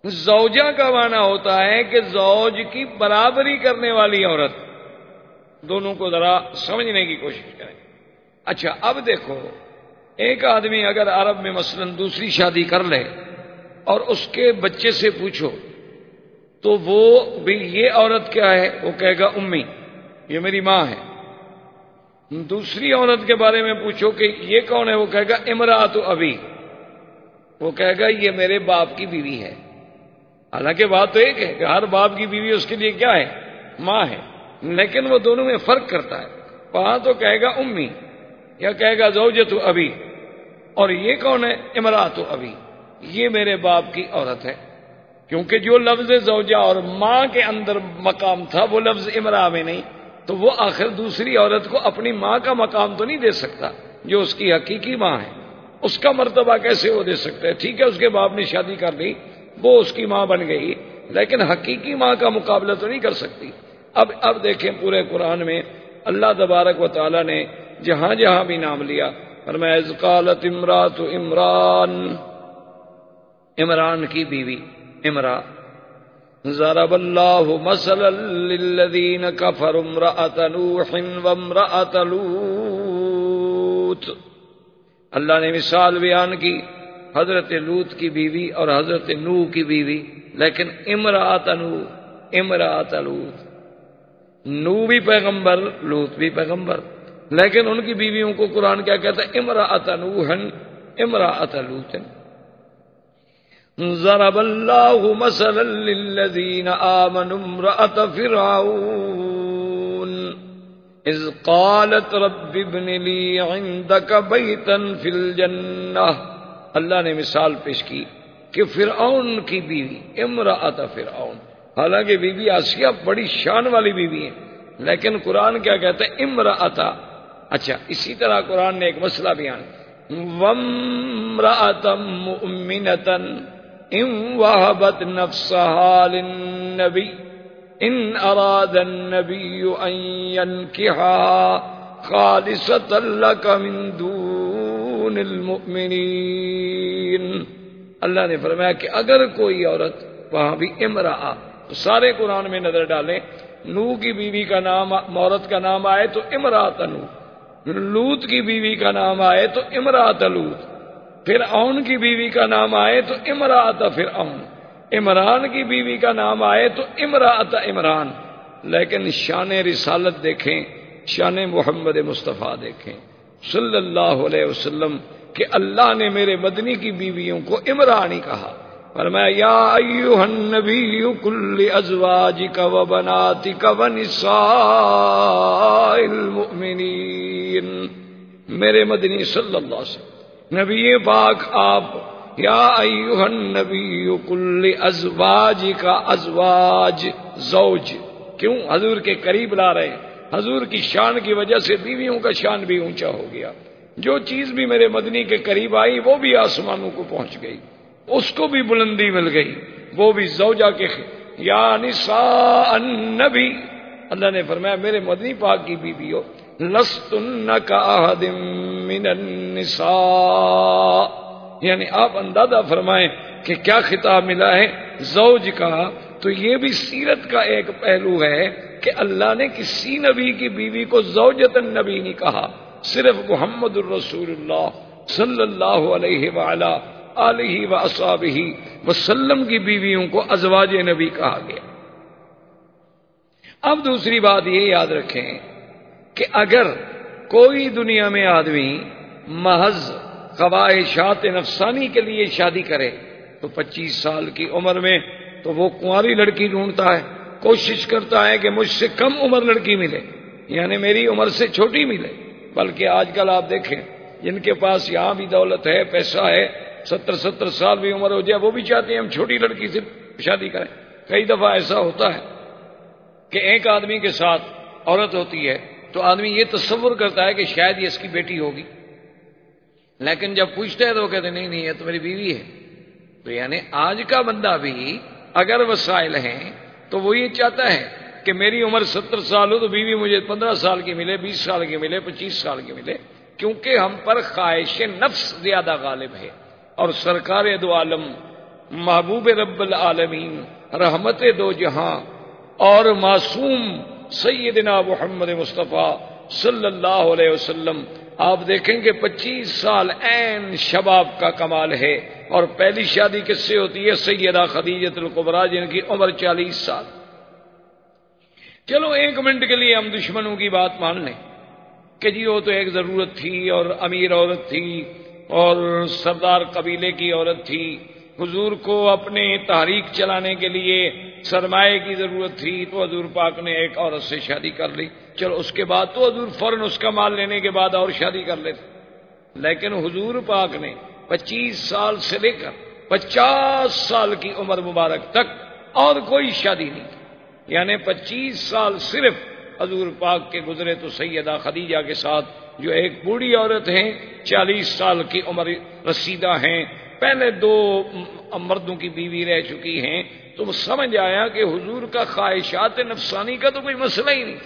زوجہ کا معنی ہوتا ہے کہ زوج کی برابری کرنے والی عورت. دونوں کو ذرا سمجھنے کی کوشش کریں. اچھا اب دیکھو، ایک آدمی اگر عرب میں مثلا دوسری شادی کر لے اور اس کے بچے سے پوچھو تو وہ بھی یہ عورت کیا ہے، وہ کہے گا امی، یہ میری ماں ہے. دوسری عورت کے بارے میں پوچھو کہ یہ کون ہے، وہ کہے گا امراۃ ابی، وہ کہے گا یہ میرے باپ کی بیوی ہے. حالانکہ بات تو ایک ہے کہ ہر باپ کی بیوی اس کے لیے کیا ہے، ماں ہے، لیکن وہ دونوں میں فرق کرتا ہے. وہاں تو کہے گا امی یا کہے گا زوجۃ ابی، اور یہ کون ہے، امراۃ ابی، یہ میرے باپ کی عورت ہے. کیونکہ جو لفظ زوجہ اور ماں کے اندر مقام تھا وہ لفظ امرا میں نہیں، تو وہ آخر دوسری عورت کو اپنی ماں کا مقام تو نہیں دے سکتا جو اس کی حقیقی ماں ہے. اس کا مرتبہ کیسے وہ دے سکتا ہے؟ ٹھیک ہے اس کے باپ نے شادی کر لی، وہ اس کی ماں بن گئی، لیکن حقیقی ماں کا مقابلہ تو نہیں کر سکتی. اب دیکھیں پورے قرآن میں اللہ تبارک و تعالی نے جہاں جہاں بھی نام لیا، فرمایا اذ قالت امراۃ عمران، عمران کی بیوی امرا. ضرب اللہ مثلا للذین کفروا امرأۃ نوح وامرأۃ لوط. اللہ نے مثال بیان کی حضرت لوط کی بیوی اور حضرت نوح کی بیوی، لیکن امرأۃ نوح، امرأۃ لوط. نوح بھی پیغمبر، لوط بھی پیغمبر، لیکن ان کی بیویوں کو قرآن کیا کہتا ہے، امرأۃ نوح امرأۃ لوط. ضرب اللہ مثلا للذین آمنوا امرأۃ فرعون اذ قالت رب ابن لی عندک بیتا فی الجنہ. اللہ نے مثال پیش کی کہ فرعون کی بیوی امرأۃ فرعون، حالانکہ بی بی آسیہ بڑی شان والی بیوی ہے، لیکن قرآن کیا کہتا ہے، امرأۃ. اچھا اسی طرح قرآن نے ایک مسئلہ بیان، وامرأۃ مؤمنۃ ان وهبت نفسها للنبی ان اراد النبی ان ينكحها خالصۃ لك من دون المؤمنین. اللہ نے فرمایا کہ اگر کوئی عورت، وہاں بھی امرأہ، تو سارے قرآن میں نظر ڈالیں، نوح کی بیوی کا نام، عورت کا نام آئے تو امرأۃ نوح، لوط کی بیوی کا نام آئے تو امرأۃ لوط، فرعون کی بیوی کا نام آئے تو امرأۃ فرعون، عمران کی بیوی کا نام آئے تو امرأۃ عمران. لیکن شان رسالت دیکھیں، شان محمد مصطفیٰ دیکھیں صلی اللہ علیہ وسلم، کہ اللہ نے میرے مدنی کی بیویوں کو عمرانی کہا. فرمایا یا ایھا النبی قل لازواجک وبناتک ونساء المؤمنین. میرے مدنی صلی اللہ علیہ وسلم، نبی پاک آپ، یا ایھا النبی قل لازواجک، ازواج زوج، کیوں حضور کے قریب لا رہے ہیں؟ حضور کی شان کی وجہ سے بیویوں کا شان بھی اونچا ہو گیا. جو چیز بھی میرے مدنی کے قریب آئی وہ بھی آسمانوں کو پہنچ گئی، اس کو بھی بلندی مل گئی، وہ بھی زوجہ کے یا نساء النبی. اللہ نے فرمایا میرے مدنی پاک کی بیویوں، لستن کاحد من النساء، یعنی آپ اندازہ فرمائیں کہ کیا خطاب ملا ہے زوج کا. تو یہ بھی سیرت کا ایک پہلو ہے کہ اللہ نے کسی نبی کی بیوی کو زوجۃ النبی نہیں کہا، صرف محمد الرسول اللہ صلی اللہ علیہ وآلہ آلہ وصحبہ وسلم کی بیویوں کو ازواج نبی کہا گیا. اب دوسری بات یہ یاد رکھیں کہ اگر کوئی دنیا میں آدمی محض خواہشات نفسانی کے لیے شادی کرے تو 25 سال کی عمر میں تو وہ کنواری لڑکی ڈھونڈتا ہے، کوشش کرتا ہے کہ مجھ سے کم عمر لڑکی ملے، یعنی میری عمر سے چھوٹی ملے. بلکہ آج کل آپ دیکھیں جن کے پاس یہاں بھی دولت ہے، پیسہ ہے، 70 سال بھی عمر ہو جائے وہ بھی چاہتے ہیں ہم چھوٹی لڑکی سے شادی کریں. کئی دفعہ ایسا ہوتا ہے کہ ایک آدمی کے ساتھ عورت ہوتی ہے تو آدمی یہ تصور کرتا ہے کہ شاید یہ اس کی بیٹی ہوگی، لیکن جب پوچھتا ہے تو وہ کہتے ہیں نہیں یہ تو میری بیوی ہے. تو یعنی آج کا بندہ بھی اگر وسائل ہیں تو وہ یہ چاہتا ہے کہ میری عمر 70 سال ہو تو بیوی مجھے 15 سال کی ملے، 20 سال کی ملے، 25 سال کی ملے، کیونکہ ہم پر خواہش نفس زیادہ غالب ہے. اور سرکار دو عالم محبوب رب العالمین، رحمت دو جہاں اور معصوم سیدنا محمد مصطفیٰ صلی اللہ علیہ وسلم، آپ دیکھیں گے 25 سال عین شباب کا کمال ہے، اور پہلی شادی کس سے ہوتی ہے؟ سیدہ خدیجہ الکبریٰ، جن کی عمر 40 سال۔ چلو ایک منٹ کے لیے ہم دشمنوں کی بات مان لیں کہ جی وہ تو ایک ضرورت تھی اور امیر عورت تھی اور سردار قبیلے کی عورت تھی، حضور کو اپنے تحریک چلانے کے لیے سرمایہ کی ضرورت تھی تو حضور پاک نے ایک عورت سے شادی کر لی، چلو اس کے بعد تو حضور فوراً اس کا مال لینے کے بعد اور شادی کر لیتے، لیکن حضور پاک نے 25 سال سے لے کر 50 سال کی عمر مبارک تک اور کوئی شادی نہیں کی، یعنی 25 سال صرف حضور پاک کے گزرے تو سیدہ خدیجہ کے ساتھ، جو ایک بوڑھی عورت ہیں، 40 سال کی عمر رسیدہ ہیں، پہلے 2 مردوں کی بیوی رہ چکی ہیں، تو سمجھ آیا کہ حضور کا خواہشات نفسانی کا تو کوئی مسئلہ ہی نہیں۔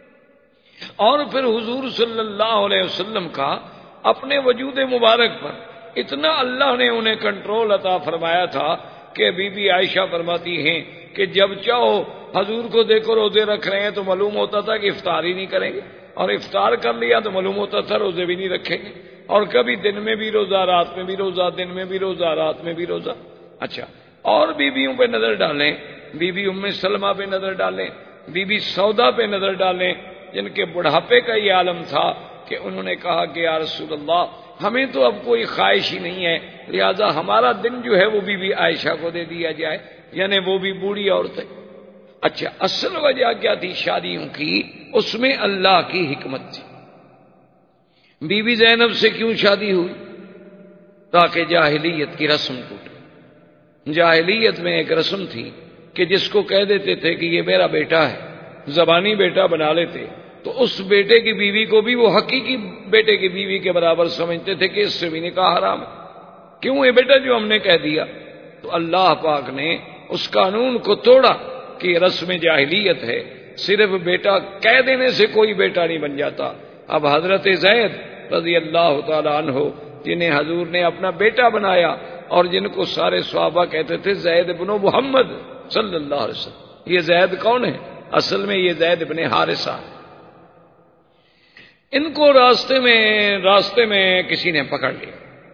اور پھر حضور صلی اللہ علیہ وسلم کا اپنے وجود مبارک پر اتنا اللہ نے انہیں کنٹرول عطا فرمایا تھا کہ بی بی عائشہ فرماتی ہیں کہ جب چاہو حضور کو دیکھو روزے رکھ رہے ہیں تو معلوم ہوتا تھا کہ افطار ہی نہیں کریں گے، اور افطار کر لیا تو معلوم ہوتا تھا روزے بھی نہیں رکھیں گے، اور کبھی دن میں بھی روزہ، رات میں بھی روزہ، دن میں بھی روزہ، رات میں بھی روزہ۔ اچھا، اور بیویوں پہ نظر ڈالیں، بی بی ام سلمہ پہ نظر ڈالیں، بی بی سودا پہ نظر ڈالیں، جن کے بڑھاپے کا یہ عالم تھا کہ انہوں نے کہا کہ یا رسول اللہ ہمیں تو اب کوئی خواہش ہی نہیں ہے، لہذا ہمارا دن جو ہے وہ بی بی عائشہ کو دے دیا جائے، یعنی وہ بھی بوڑھی عورت ہے۔ اچھا، اصل وجہ کیا تھی شادیوں کی؟ اس میں اللہ کی حکمت تھی۔ بی بی زینب سے کیوں شادی ہوئی؟ تاکہ جاہلیت کی رسم ٹوٹے۔ جاہلیت میں ایک رسم تھی کہ جس کو کہہ دیتے تھے کہ یہ میرا بیٹا ہے، زبانی بیٹا بنا لیتے، تو اس بیٹے کی بیوی کو بھی وہ حقیقی بیٹے کی بیوی کے برابر سمجھتے تھے کہ اس سے بھی نکاح حرام ہے۔ کیوں؟ یہ بیٹا جو ہم نے کہہ دیا۔ تو اللہ پاک نے اس قانون کو توڑا کہ یہ رسم جاہلیت ہے، صرف بیٹا کہہ دینے سے کوئی بیٹا نہیں بن جاتا۔ اب حضرت زید رضی اللہ تعالی عنہ، جنہیں حضور نے اپنا بیٹا بنایا اور جن کو سارے صحابہ کہتے تھے زید بن محمد صلی اللہ علیہ وسلم، یہ زید کون ہے؟ اصل میں یہ زید بن حارثہ۔ ان کو راستے میں کسی نے پکڑ لیا۔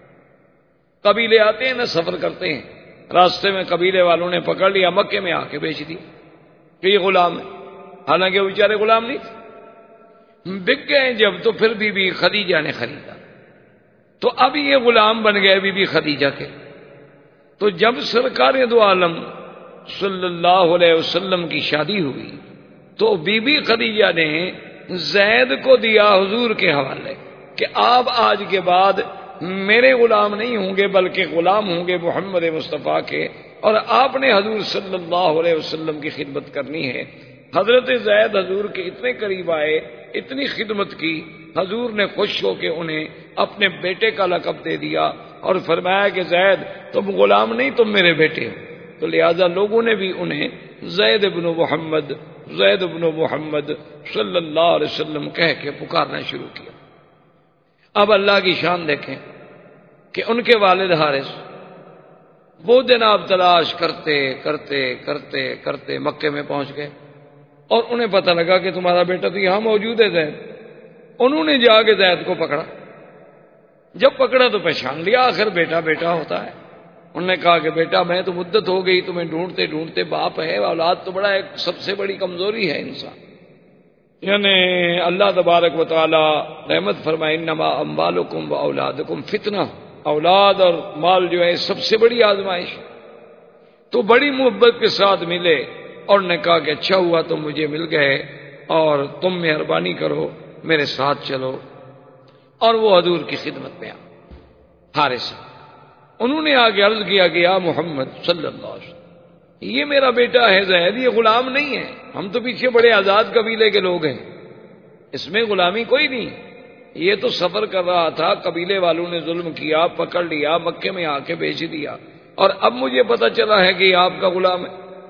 قبیلے آتے ہیں نا، سفر کرتے ہیں، راستے میں قبیلے والوں نے پکڑ لیا، مکے میں آ کے بیچ دی کہ یہ غلام ہے، حالانکہ وہ بیچارے غلام نہیں تھے۔ بک گئے جب تو پھر بی بی خدیجہ نے خریدا، تو اب یہ غلام بن گئے بی بی خدیجہ کے۔ تو جب سرکار دو عالم صلی اللہ علیہ وسلم کی شادی ہوئی تو بی بی خدیجہ نے زید کو دیا حضور کے حوالے کہ آپ آج کے بعد میرے غلام نہیں ہوں گے بلکہ غلام ہوں گے محمد مصطفیٰ کے، اور آپ نے حضور صلی اللہ علیہ وسلم کی خدمت کرنی ہے۔ حضرت زید حضور کے اتنے قریب آئے، اتنی خدمت کی، حضور نے خوش ہو کے انہیں اپنے بیٹے کا لقب دے دیا اور فرمایا کہ زید تم غلام نہیں، تم میرے بیٹے ہو۔ تو لہذا لوگوں نے بھی انہیں زید بن محمد، زید بن محمد صلی اللہ علیہ وسلم کہہ کے پکارنا شروع کیا۔ اب اللہ کی شان دیکھیں کہ ان کے والد حارث وہ جناب تلاش کرتے کرتے کرتے کرتے مکے میں پہنچ گئے، اور انہیں پتہ لگا کہ تمہارا بیٹا تو یہاں موجود ہے زید۔ انہوں نے جا کے زید کو پکڑا، جب پکڑا تو پہچان لیا، آخر بیٹا بیٹا ہوتا ہے۔ انہوں نے کہا کہ بیٹا میں تو مدت ہو گئی تمہیں ڈھونڈتے ڈھونڈتے، باپ ہے، اولاد تو بڑا ایک سب سے بڑی کمزوری ہے انسان، یعنی اللہ تبارک و تعالی رحمت فرمائے انما اموالکم و اولادکم فتنہ، اولاد اور مال جو ہے سب سے بڑی آزمائش۔ تو بڑی محبت کے ساتھ ملے اور نے کہا کہ اچھا ہوا تم مجھے مل گئے اور تم مہربانی کرو میرے ساتھ چلو، اور وہ حضور کی خدمت میں حارث، انہوں نے آگے عرض کیا کہ یا محمد صلی اللہ علیہ وسلم یہ میرا بیٹا ہے زید، یہ غلام نہیں ہے، ہم تو پیچھے بڑے آزاد قبیلے کے لوگ ہیں، اس میں غلامی کوئی نہیں، یہ تو سفر کر رہا تھا، قبیلے والوں نے ظلم کیا، پکڑ لیا، مکے میں آ کے بیچ دیا، اور اب مجھے پتا چلا ہے کہ یہ آپ کا غلام ہے،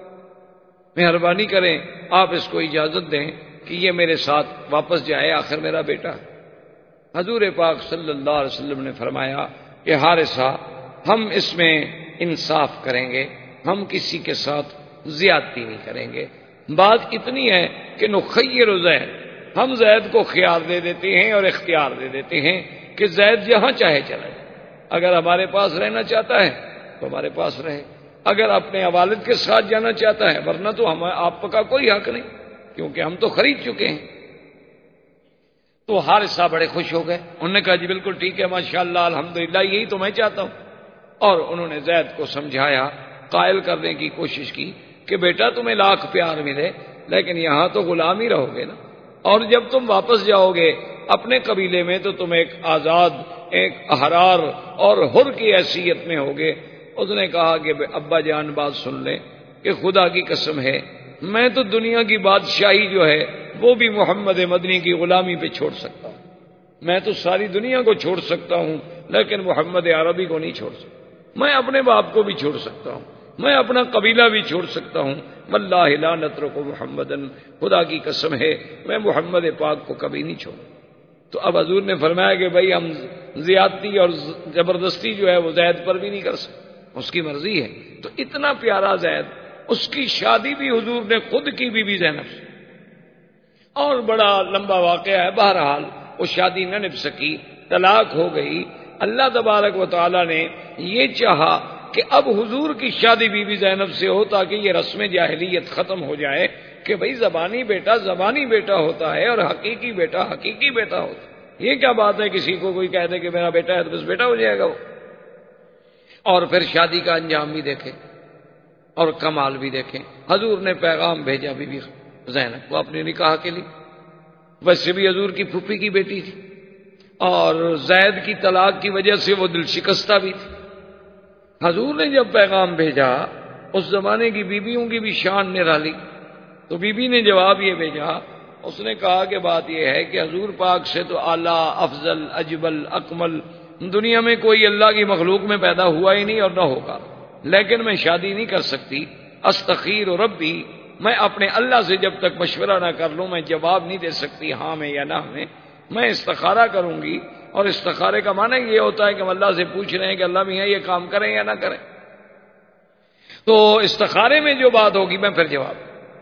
مہربانی کریں آپ اس کو اجازت دیں کہ یہ میرے ساتھ واپس جائے، آخر میرا بیٹا ہے۔ حضور پاک صلی اللہ علیہ وسلم نے فرمایا کہ حارثہ ہم اس میں انصاف کریں گے، ہم کسی کے ساتھ زیادتی نہیں کریں گے۔ بات اتنی ہے کہ نخیر زید، ہم زید کو خیار دے دیتے ہیں اور اختیار دے دیتے ہیں کہ زید جہاں چاہے چلا جائے، اگر ہمارے پاس رہنا چاہتا ہے تو ہمارے پاس رہے، اگر اپنے والد کے ساتھ جانا چاہتا ہے، ورنہ تو آپ کا کوئی حق نہیں، کیونکہ ہم تو خرید چکے ہیں۔ تو حارثہ بڑے خوش ہو گئے، انہوں نے کہا جی بالکل ٹھیک ہے، ماشاءاللہ الحمدللہ، یہی تو میں چاہتا ہوں۔ اور انہوں نے زید کو سمجھایا، قائل کرنے کی کوشش کی کہ بیٹا تمہیں لاکھ پیار ملے لیکن یہاں تو غلام ہی رہو گے نا، اور جب تم واپس جاؤ گے اپنے قبیلے میں تو تم ایک آزاد، ایک احرار اور حر کی حیثیت میں ہوگے۔ اس نے کہا کہ ابا جان بات سن لیں کہ خدا کی قسم ہے میں تو دنیا کی بادشاہی جو ہے وہ بھی محمد مدنی کی غلامی پہ چھوڑ سکتا ہوں، میں تو ساری دنیا کو چھوڑ سکتا ہوں لیکن محمد عربی کو نہیں چھوڑ سکتا، میں اپنے باپ کو بھی چھوڑ سکتا ہوں، میں اپنا قبیلہ بھی چھوڑ سکتا ہوں، واللہ لا نترک محمدن، خدا کی قسم ہے میں محمد پاک کو کبھی نہیں چھوڑوں۔ تو اب حضور نے فرمایا کہ بھائی ہم زیادتی اور زبردستی جو ہے وہ زید پر بھی نہیں کر سکتے، اس کی مرضی ہے۔ تو اتنا پیارا زید، اس کی شادی بھی حضور نے خود کی بی زینب سے، اور بڑا لمبا واقعہ ہے، بہرحال وہ شادی نہ نبھ سکی، طلاق ہو گئی۔ اللہ تبارک و تعالی نے یہ چاہا کہ اب حضور کی شادی بی زینب سے ہو تاکہ یہ رسم جاہلیت ختم ہو جائے کہ بھئی زبانی بیٹا زبانی بیٹا ہوتا ہے اور حقیقی بیٹا حقیقی بیٹا ہوتا ہے۔ یہ کیا بات ہے کسی کو کوئی کہہ دے کہ میرا بیٹا ہے تو بس بیٹا ہو جائے گا وہ۔ اور پھر شادی کا انجام بھی دیکھیں اور کمال بھی دیکھیں۔ حضور نے پیغام بھیجا بی زینب کو اپنے نکاح کے لیے، ویسے بھی حضور کی پھوپھی کی بیٹی تھی اور زید کی طلاق کی وجہ سے وہ دل شکستہ بھی تھی۔ حضور نے جب پیغام بھیجا، اس زمانے کی بیویوں کی بھی شان نرالی، تو بی بی نے جواب یہ بھیجا، اس نے کہا کہ بات یہ ہے کہ حضور پاک سے تو اعلیٰ افضل اجمل اکمل دنیا میں کوئی اللہ کی مخلوق میں پیدا ہوا ہی نہیں اور نہ ہوگا، لیکن میں شادی نہیں کر سکتی، استخیر ربی، میں اپنے اللہ سے جب تک مشورہ نہ کر لوں میں جواب نہیں دے سکتی ہاں میں یا نہ میں استخارہ کروں گی۔ اور استخارے کا معنی یہ ہوتا ہے کہ ہم اللہ سے پوچھ رہے ہیں کہ اللہ میاں یہ کام کریں یا نہ کریں، تو استخارے میں جو بات ہوگی میں پھر جواب۔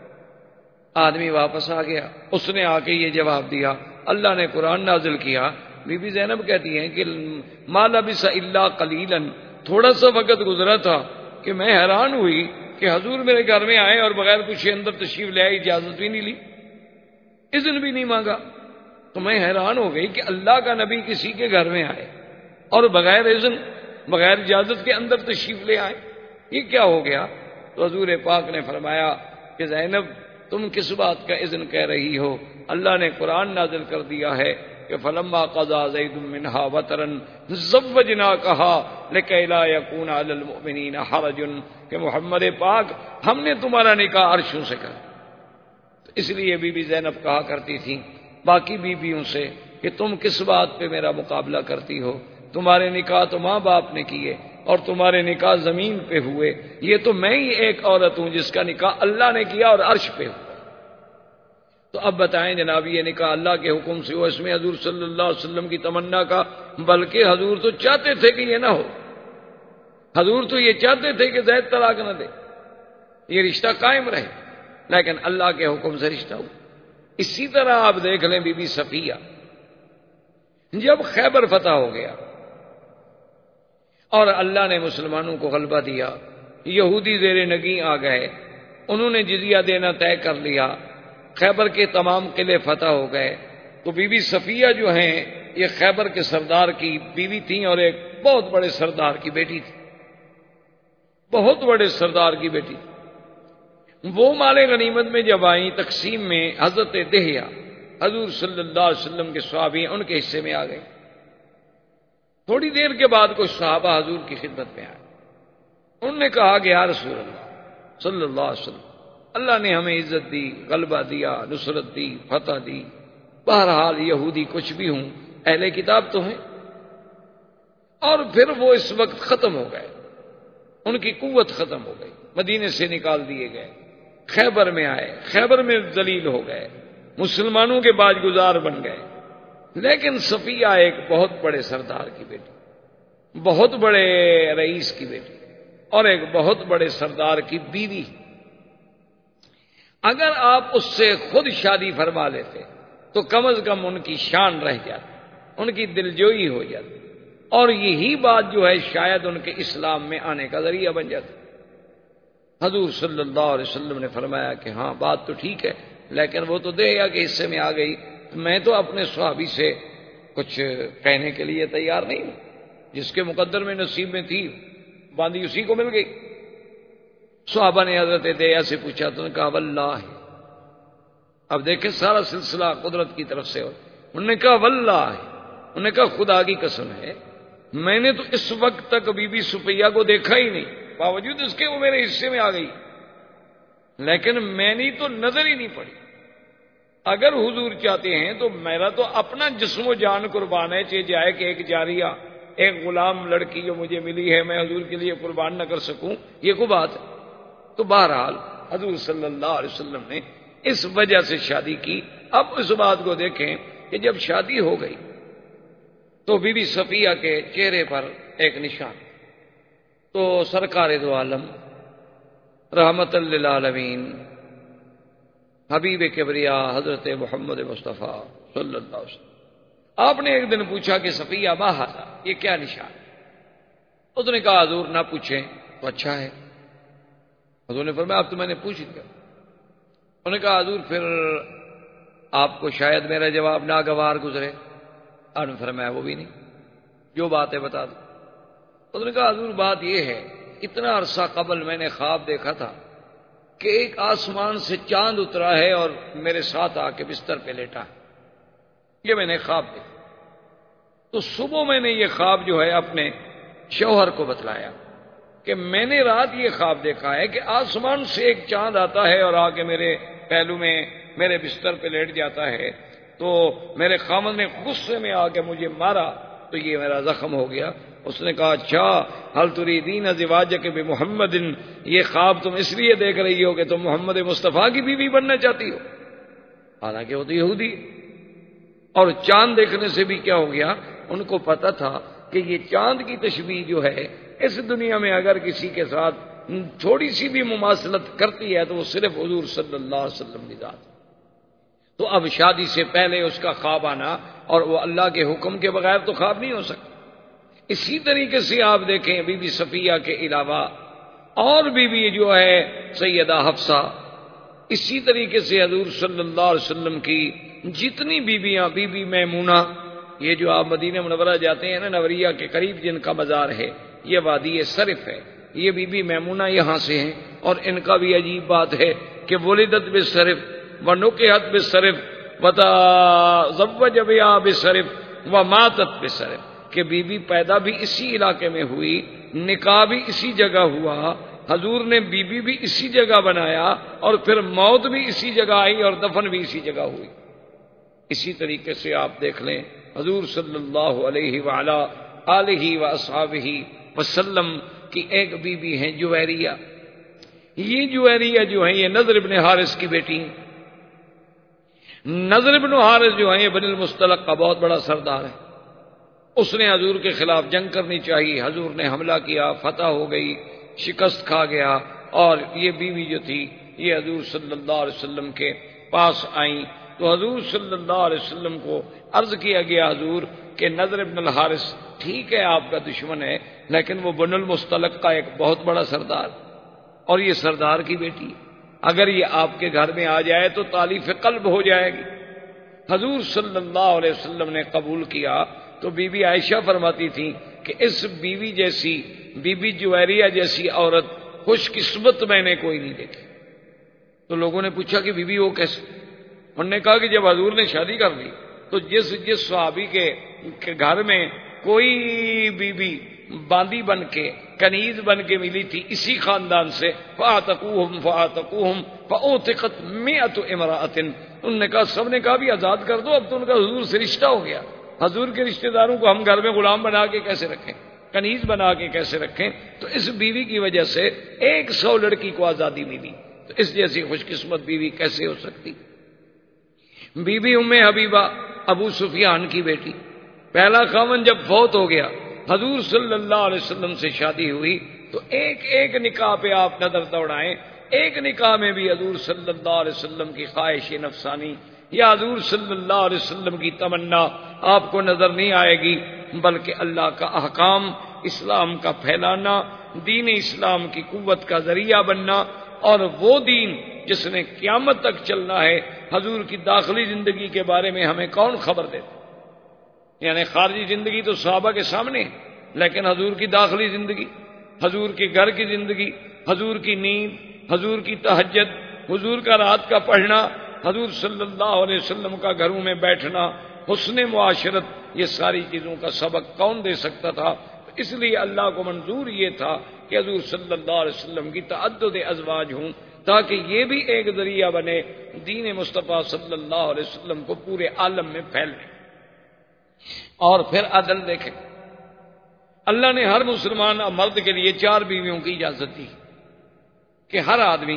آدمی واپس آ گیا، اس نے آ کے یہ جواب دیا، اللہ نے قرآن نازل کیا۔ بی بی زینب کہتی ہیں کہ ما لبث الا قلیلا، تھوڑا سا وقت گزرا تھا کہ میں حیران ہوئی کہ حضور میرے گھر میں آئے اور بغیر کچھ اندر تشریف لے آئے، اجازت بھی نہیں لی، اذن بھی نہیں مانگا۔ تو میں حیران ہو گئی کہ اللہ کا نبی کسی کے گھر میں آئے اور بغیر اذن بغیر اجازت کے اندر تشریف لے آئے، یہ کیا ہو گیا؟ تو حضور پاک نے فرمایا کہ زینب تم کس بات کا اذن کہہ رہی ہو؟ اللہ نے قرآن نازل کر دیا ہے کہ فلما قضى زید منها وطرا زوجناکہا لکی لا یکون علی المؤمنین حرج، کہ محمد پاک ہم نے تمہارا نکاح عرشوں سے کر، اس لیے بی بی زینب کہا کرتی تھی باقی بیویوں سے کہ تم کس بات پہ میرا مقابلہ کرتی ہو؟ تمہارے نکاح تو ماں باپ نے کیے اور تمہارے نکاح زمین پہ ہوئے، یہ تو میں ہی ایک عورت ہوں جس کا نکاح اللہ نے کیا اور عرش پہ ہوا۔ تو اب بتائیں جناب، یہ نکاح اللہ کے حکم سے ہوا، اس میں حضور صلی اللہ علیہ وسلم کی تمنا کا، بلکہ حضور تو چاہتے تھے کہ یہ نہ ہو، حضور تو یہ چاہتے تھے کہ زید طلاق نہ دے، یہ رشتہ قائم رہے، لیکن اللہ کے حکم سے رشتہ ہوا۔ اسی طرح آپ دیکھ لیں بی بی صفیہ، جب خیبر فتح ہو گیا اور اللہ نے مسلمانوں کو غلبہ دیا، یہودی زیر نگیں آ گئے، انہوں نے جزیہ دینا طے کر لیا، خیبر کے تمام قلعے فتح ہو گئے، تو بی بی صفیہ جو ہیں یہ خیبر کے سردار کی بیوی تھیں اور ایک بہت بڑے سردار کی بیٹی تھی، بہت بڑے سردار کی بیٹی۔ وہ مال غنیمت میں جب آئیں تقسیم میں، حضرت دہیا حضور صلی اللہ علیہ وسلم کے صحابی ان کے حصے میں آ گئے۔ تھوڑی دیر کے بعد کچھ صحابہ حضور کی خدمت میں آئے، انہوں نے کہا کہ یا رسول اللہ صلی اللہ علیہ وسلم، اللہ نے ہمیں عزت دی، غلبہ دیا، نصرت دی، فتح دی، بہرحال یہودی کچھ بھی ہوں اہل کتاب تو ہیں، اور پھر وہ اس وقت ختم ہو گئے، ان کی قوت ختم ہو گئی، مدینے سے نکال دیے گئے، خیبر میں آئے، خیبر میں ذلیل ہو گئے، مسلمانوں کے باج گزار بن گئے، لیکن صفیہ ایک بہت بڑے سردار کی بیٹی، بہت بڑے رئیس کی بیٹی، اور ایک بہت بڑے سردار کی بیوی. اگر آپ اس سے خود شادی فرما لیتے تو کم از کم ان کی شان رہ جاتی، ان کی دلجوئی ہو جاتی، اور یہی بات جو ہے شاید ان کے اسلام میں آنے کا ذریعہ بن جاتی. حضور صلی اللہ علیہ وسلم نے فرمایا کہ ہاں بات تو ٹھیک ہے، لیکن وہ تو دہیا کے حصے میں آ گئی. میں تو اپنے صحابی سے کچھ کہنے کے لیے تیار نہیں ہوں. جس کے مقدر میں نصیب میں تھی باندھی اسی کو مل گئی. صحابہ نے حضرت دہیا سے پوچھا تو نے کہا واللہ. اب دیکھیں سارا سلسلہ قدرت کی طرف سے ہو. انہوں نے کہا واللہ، انہوں نے کہا خدا کی قسم ہے میں نے تو اس وقت تک بی بی صفیہ کو دیکھا ہی نہیں، باوجود اس کے وہ میرے حصے میں آ گئی، لیکن میں نے تو نظر ہی نہیں پڑی. اگر حضور چاہتے ہیں تو میرا تو اپنا جسم و جان قربان ہے، چاہے جائے کہ ایک جاریہ، ایک غلام لڑکی جو مجھے ملی ہے میں حضور کے لیے قربان نہ کر سکوں، یہ کوئی بات ہے. تو بہرحال حضور صلی اللہ علیہ وسلم نے اس وجہ سے شادی کی. اب اس بات کو دیکھیں کہ جب شادی ہو گئی تو بی بی صفیہ کے چہرے پر ایک نشان. تو سرکار دو عالم رحمت للعالمین حبیب کبریا حضرت محمد مصطفیٰ صلی اللہ علیہ وسلم، آپ نے ایک دن پوچھا کہ صفیہ ما ھذا، یہ کیا نشان؟ اس نے کہا حضور نہ پوچھیں تو اچھا ہے. حضور نے فرمایا اب تو میں نے پوچھ لیا. انہوں نے کہا حضور پھر آپ کو شاید میرا جواب ناگوار گزرے. آپ نے فرمایا وہ بھی نہیں، جو بات ہے بتا دو. انہوں نے کہا حضور بات یہ ہے اتنا عرصہ قبل میں نے خواب دیکھا تھا کہ ایک آسمان سے چاند اترا ہے اور میرے ساتھ آ کے بستر پہ لیٹا ہے. یہ میں نے خواب دیکھا. تو صبح میں نے یہ خواب جو ہے اپنے شوہر کو بتلایا کہ میں نے رات یہ خواب دیکھا ہے کہ آسمان سے ایک چاند آتا ہے اور آ کے میرے پہلو میں میرے بستر پہ لیٹ جاتا ہے. تو میرے خامد نے غصے میں آ کے مجھے مارا تو یہ میرا زخم ہو گیا. اس نے کہا اچھا حل تریدین ازواجک بمحمد، یہ خواب تم اس لیے دیکھ رہی ہو کہ تم محمد مصطفیٰ کی بیوی بننا چاہتی ہو، حالانکہ وہ تو یہودی. اور چاند دیکھنے سے بھی کیا ہو گیا، ان کو پتا تھا کہ یہ چاند کی تشبیہ جو ہے اس دنیا میں اگر کسی کے ساتھ تھوڑی سی بھی مماثلت کرتی ہے تو وہ صرف حضور صلی اللہ علیہ وسلم کی ذات. تو اب شادی سے پہلے اس کا خواب آنا اور وہ اللہ کے حکم کے بغیر تو خواب نہیں ہو سکتا. اسی طریقے سے آپ دیکھیں بی بی صفیہ کے علاوہ اور بیوی جو ہے سیدہ حفصہ، اسی طریقے سے حضور صلی اللہ علیہ وسلم کی جتنی بیویاں، بی بی میمونہ، یہ جو آپ مدینہ منورہ جاتے ہیں نا نوریہ کے قریب جن کا مزار ہے، یہ وادی صرف ہے، یہ بی بی میمونہ یہاں سے ہیں. اور ان کا بھی عجیب بات ہے کہ ولدت بالصرف ونکحت بالصرف وتزوج بها بالصرف وماتت بالصرف، کہ بی بی پیدا بھی اسی علاقے میں ہوئی، نکاح بھی اسی جگہ ہوا، حضور نے بی بی بھی اسی جگہ بنایا، اور پھر موت بھی اسی جگہ آئی اور دفن بھی اسی جگہ ہوئی. اسی طریقے سے آپ دیکھ لیں حضور صلی اللہ علیہ وعلا آلہ واصحابہ وسلم کی ایک بی بی ہیں جویریہ. یہ جویریہ جو ہیں یہ نضر بن حارث کی بیٹی ہیں. نضر بن حارث جو ہیں یہ بنی المصطلق کا بہت بڑا سردار ہے. اس نے حضور کے خلاف جنگ کرنی چاہیے، حضور نے حملہ کیا، فتح ہو گئی، شکست کھا گیا. اور یہ بیوی جو تھی یہ حضور صلی اللہ علیہ وسلم کے پاس آئیں تو حضور صلی اللہ علیہ وسلم کو عرض کیا گیا حضور کہ نضر بن الحارث ٹھیک ہے آپ کا دشمن ہے، لیکن وہ بن المصطلق کا ایک بہت بڑا سردار، اور یہ سردار کی بیٹی ہے، اگر یہ آپ کے گھر میں آ جائے تو تالیف قلب ہو جائے گی. حضور صلی اللہ علیہ وسلم نے قبول کیا. تو بی بی عائشہ فرماتی تھی کہ اس بیوی جیسی، بی بی جویریہ جیسی عورت خوش قسمت میں نے کوئی نہیں دیکھی. تو لوگوں نے پوچھا کہ بی بی وہ کیسے؟ انہوں نے کہا کہ جب حضور نے شادی کر لی تو جس صحابی کے گھر میں کوئی بی بی باندی بن کے، کنیز بن کے ملی تھی اسی خاندان سے، فَآتَقُوهُمْ فَأُوتِقَتْ مِئَةُ امْرَأَةٍ، انہوں نے کہا سب نے کہا بھی آزاد کر دو، اب تو ان کا حضور سے رشتہ ہو گیا. حضور کے رشتہ داروں کو ہم گھر میں غلام بنا کے کیسے رکھیں، کنیز بنا کے کیسے رکھیں؟ تو اس بیوی کی وجہ سے 100 لڑکی کو آزادی ملی. تو اس جیسی خوش قسمت بیوی کیسے ہو سکتی؟ بی بی ام حبیبہ ابو سفیان کی بیٹی، پہلا خاوند جب فوت ہو گیا حضور صلی اللہ علیہ وسلم سے شادی ہوئی تو ایک ایک نکاح پہ آپ نظر دوڑائیں، ایک نکاح میں بھی حضور صلی اللہ علیہ وسلم کی خواہش نفسانی یا حضور صلی اللہ علیہ وسلم کی تمنا آپ کو نظر نہیں آئے گی، بلکہ اللہ کا احکام، اسلام کا پھیلانا، دین اسلام کی قوت کا ذریعہ بننا، اور وہ دین جس نے قیامت تک چلنا ہے۔ حضور کی داخلی زندگی کے بارے میں ہمیں کون خبر دیتا؟ یعنی خارجی زندگی تو صحابہ کے سامنے ہے، لیکن حضور کی داخلی زندگی، حضور کے گھر کی زندگی، حضور کی نیند، حضور کی تہجد، حضور کا رات کا پڑھنا، حضور صلی اللہ علیہ وسلم کا گھروں میں بیٹھنا، حسن معاشرت، یہ ساری چیزوں کا سبق کون دے سکتا تھا؟ اس لیے اللہ کو منظور یہ تھا کہ حضور صلی اللہ علیہ وسلم کی تعدد ازواج ہوں، تاکہ یہ بھی ایک ذریعہ بنے دین مصطفیٰ صلی اللہ علیہ وسلم کو پورے عالم میں پھیلنے۔ اور پھر عدل دیکھیں، اللہ نے ہر مسلمان مرد کے لیے 4 بیویوں کی اجازت دی کہ ہر آدمی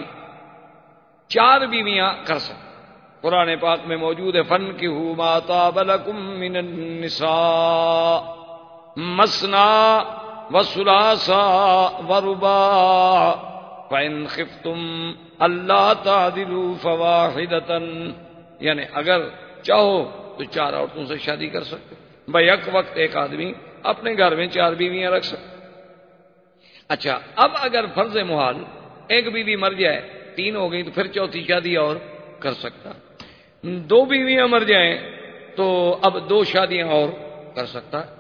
4 بیویاں کر سکے۔ قرآن پاک میں موجود ہے، فَانكِحُوا مَا طَابَ لَكُم مِّنَ النِّسَاءِ مَثْنَىٰ وَثُلَاثَ وَرُبَاعَ فَإِنْ خِفْتُمْ أَلَّا تَعْدِلُوا فَوَاحِدَةً، یعنی اگر چاہو تو 4 عورتوں سے شادی کر سکتے، بھائی یک وقت ایک آدمی اپنے گھر میں 4 بیویاں رکھ سکتے۔ اچھا، اب اگر فرض محال ایک بیوی مر جائے، 3 ہو گئی، تو پھر چوتھی شادی اور کر سکتا۔ 2 بیویاں مر جائیں تو اب 2 شادیاں اور کر سکتا ہے۔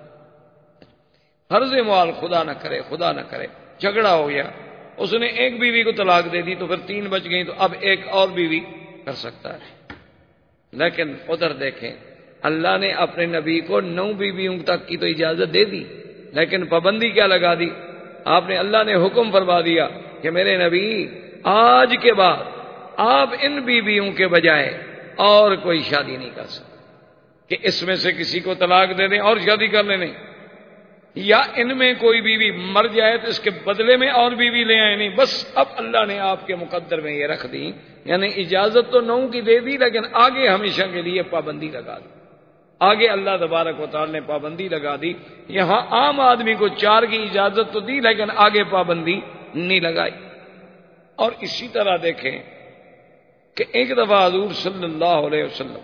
فرض محال خدا نہ کرے جھگڑا ہو گیا، اس نے ایک بیوی کو طلاق دے دی، تو پھر 3 بچ گئی، تو اب ایک اور بیوی کر سکتا ہے۔ لیکن ادھر دیکھیں، اللہ نے اپنے نبی کو 9 بیویوں تک کی تو اجازت دے دی، لیکن پابندی کیا لگا دی؟ اللہ نے حکم فرما دیا کہ میرے نبی آج کے بعد آپ ان بیویوں کے بجائے اور کوئی شادی نہیں کر سکتے، کہ اس میں سے کسی کو طلاق دے دیں اور شادی کر لیں، نہیں، یا ان میں کوئی بیوی مر جائے تو اس کے بدلے میں اور بیوی لے آئے، نہیں، بس اب اللہ نے آپ کے مقدر میں یہ رکھ دی، یعنی اجازت تو 9 کی دے دی، لیکن آگے ہمیشہ کے لیے پابندی لگا دی۔ آگے اللہ تبارک و تعالی نے پابندی لگا دی۔ یہاں عام آدمی کو 4 کی اجازت تو دی، لیکن آگے پابندی نہیں لگائی۔ اور اسی طرح دیکھیں کہ ایک دفعہ حضور صلی اللہ علیہ وسلم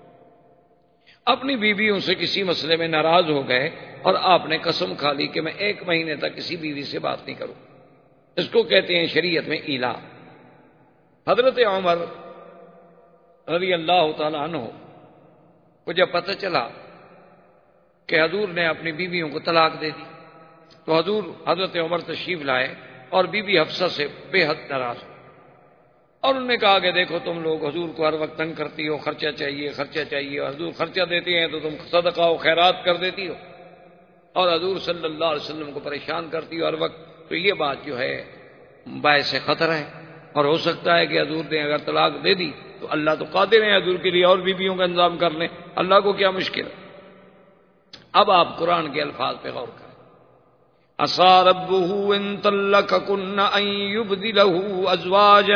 اپنی بیویوں سے کسی مسئلے میں ناراض ہو گئے، اور آپ نے قسم کھا لی کہ میں 1 مہینے تک کسی بیوی سے بات نہیں کروں۔ اس کو کہتے ہیں شریعت میں ایلا۔ حضرت عمر رضی اللہ تعالی عنہ کو جب پتہ چلا کہ حضور نے اپنی بیویوں کو طلاق دے دی، تو حضرت عمر تشریف لائے اور بی بی حفصہ سے بے حد ناراض ہو، اور انہوں نے کہا کہ دیکھو تم لوگ حضور کو ہر وقت تنگ کرتی ہو، خرچہ چاہیے، اور حضور خرچہ دیتے ہیں تو تم صدقہ و خیرات کر دیتی ہو، اور حضور صلی اللہ علیہ وسلم کو پریشان کرتی ہو ہر وقت، تو یہ بات جو ہے باعث خطر ہے، اور ہو سکتا ہے کہ حضور نے اگر طلاق دے دی تو اللہ تو قادر ہیں حضور کے لیے اور بیویوں کا انتظام کر لیں، اللہ کو کیا مشکل ہے۔ اب آپ قرآن کے الفاظ پہ غور کریں، عَصَىٰ رَبُّهُ إِن طَلَّقَكُنَّ أَن يُبْدِلَهُ أَزْوَاجًا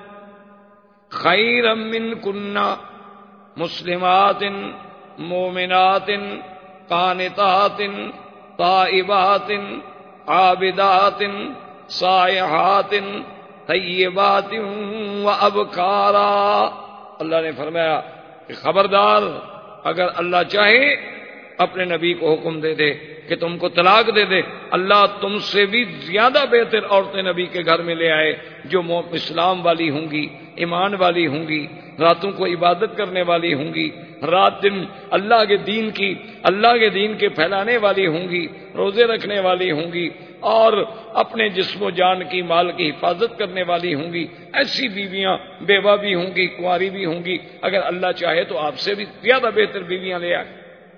خَيْرًا مِّنكُنَّ مُسْلِمَاتٍ مُؤْمِنَاتٍ قَانِتَاتٍ تَائِبَاتٍ عَابِدَاتٍ سَائِحَاتٍ طَيِّبَاتٍ وَأَبْكَارًا۔ اللہ نے فرمایا کہ خبردار، اگر اللہ چاہے اپنے نبی کو حکم دے دے کہ تم کو طلاق دے دے، اللہ تم سے بھی زیادہ بہتر عورتیں نبی کے گھر میں لے آئے، جو اسلام والی ہوں گی، ایمان والی ہوں گی، راتوں کو عبادت کرنے والی ہوں گی، رات دن اللہ کے دین کے پھیلانے والی ہوں گی، روزے رکھنے والی ہوں گی، اور اپنے جسم و جان کی، مال کی حفاظت کرنے والی ہوں گی۔ ایسی بیویاں بیوہ بھی ہوں گی، کنواری بھی ہوں گی، اگر اللہ چاہے تو آپ سے بھی زیادہ بہتر بیویاں لے آئے۔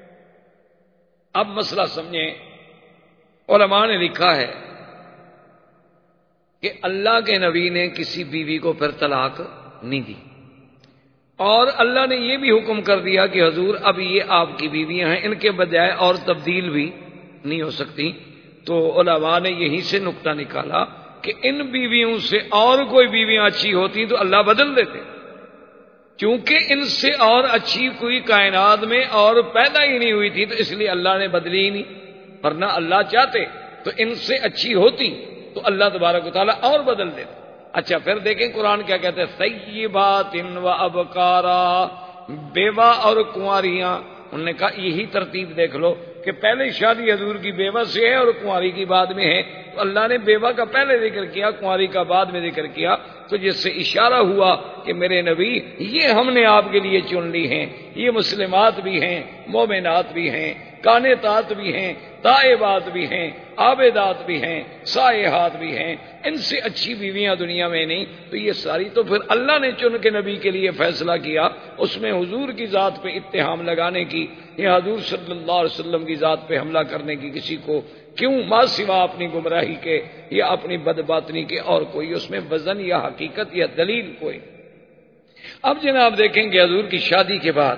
اب مسئلہ سمجھیں، علماء نے لکھا ہے کہ اللہ کے نبی نے کسی بیوی کو پھر طلاق نہیں دی، اور اللہ نے یہ بھی حکم کر دیا کہ حضور اب یہ آپ کی بیویاں ہیں، ان کے بجائے اور تبدیل بھی نہیں ہو سکتی۔ تو علماء نے یہیں سے نقطہ نکالا کہ ان بیویوں سے اور کوئی بیویاں اچھی ہوتی تو اللہ بدل دیتے، چونکہ ان سے اور اچھی کوئی کائنات میں اور پیدا ہی نہیں ہوئی تھی، تو اس لیے اللہ نے بدلی ہی نہیں، ورنہ اللہ چاہتے تو ان سے اچھی ہوتی، تو اللہ تبارک و تعالیٰ اور بدل دیتا۔ اچھا پھر دیکھیں قرآن کیا کہتے ہیں، طیبات و ابکارا، بیوہ اور کنواریاں۔ انہوں نے کہا یہی ترتیب دیکھ لو کہ پہلے شادی حضور کی بیوہ سے ہے اور کنواری کی بعد میں ہے، تو اللہ نے بیوہ کا پہلے ذکر کیا، کنواری کا بعد میں ذکر کیا، تو جس سے اشارہ ہوا کہ میرے نبی یہ ہم نے آپ کے لیے چن لی ہیں، یہ مسلمات بھی ہیں، مومنات بھی ہیں، قانتات بھی ہیں، تائبات بھی ہیں، عابدات بھی ہیں، سائحات بھی ہیں، ان سے اچھی بیویاں دنیا میں نہیں۔ تو یہ ساری تو پھر اللہ نے چن کے نبی کے لیے فیصلہ کیا، اس میں حضور کی ذات پہ اتہام لگانے کی یا حضور صلی اللہ علیہ وسلم کی ذات پہ حملہ کرنے کی کسی کو کیوں، ما سوا اپنی گمراہی کے یا اپنی بدباطنی کے اور کوئی اس میں وزن یا حقیقت یا دلیل کوئی۔ اب جناب دیکھیں گے حضور کی شادی کے بعد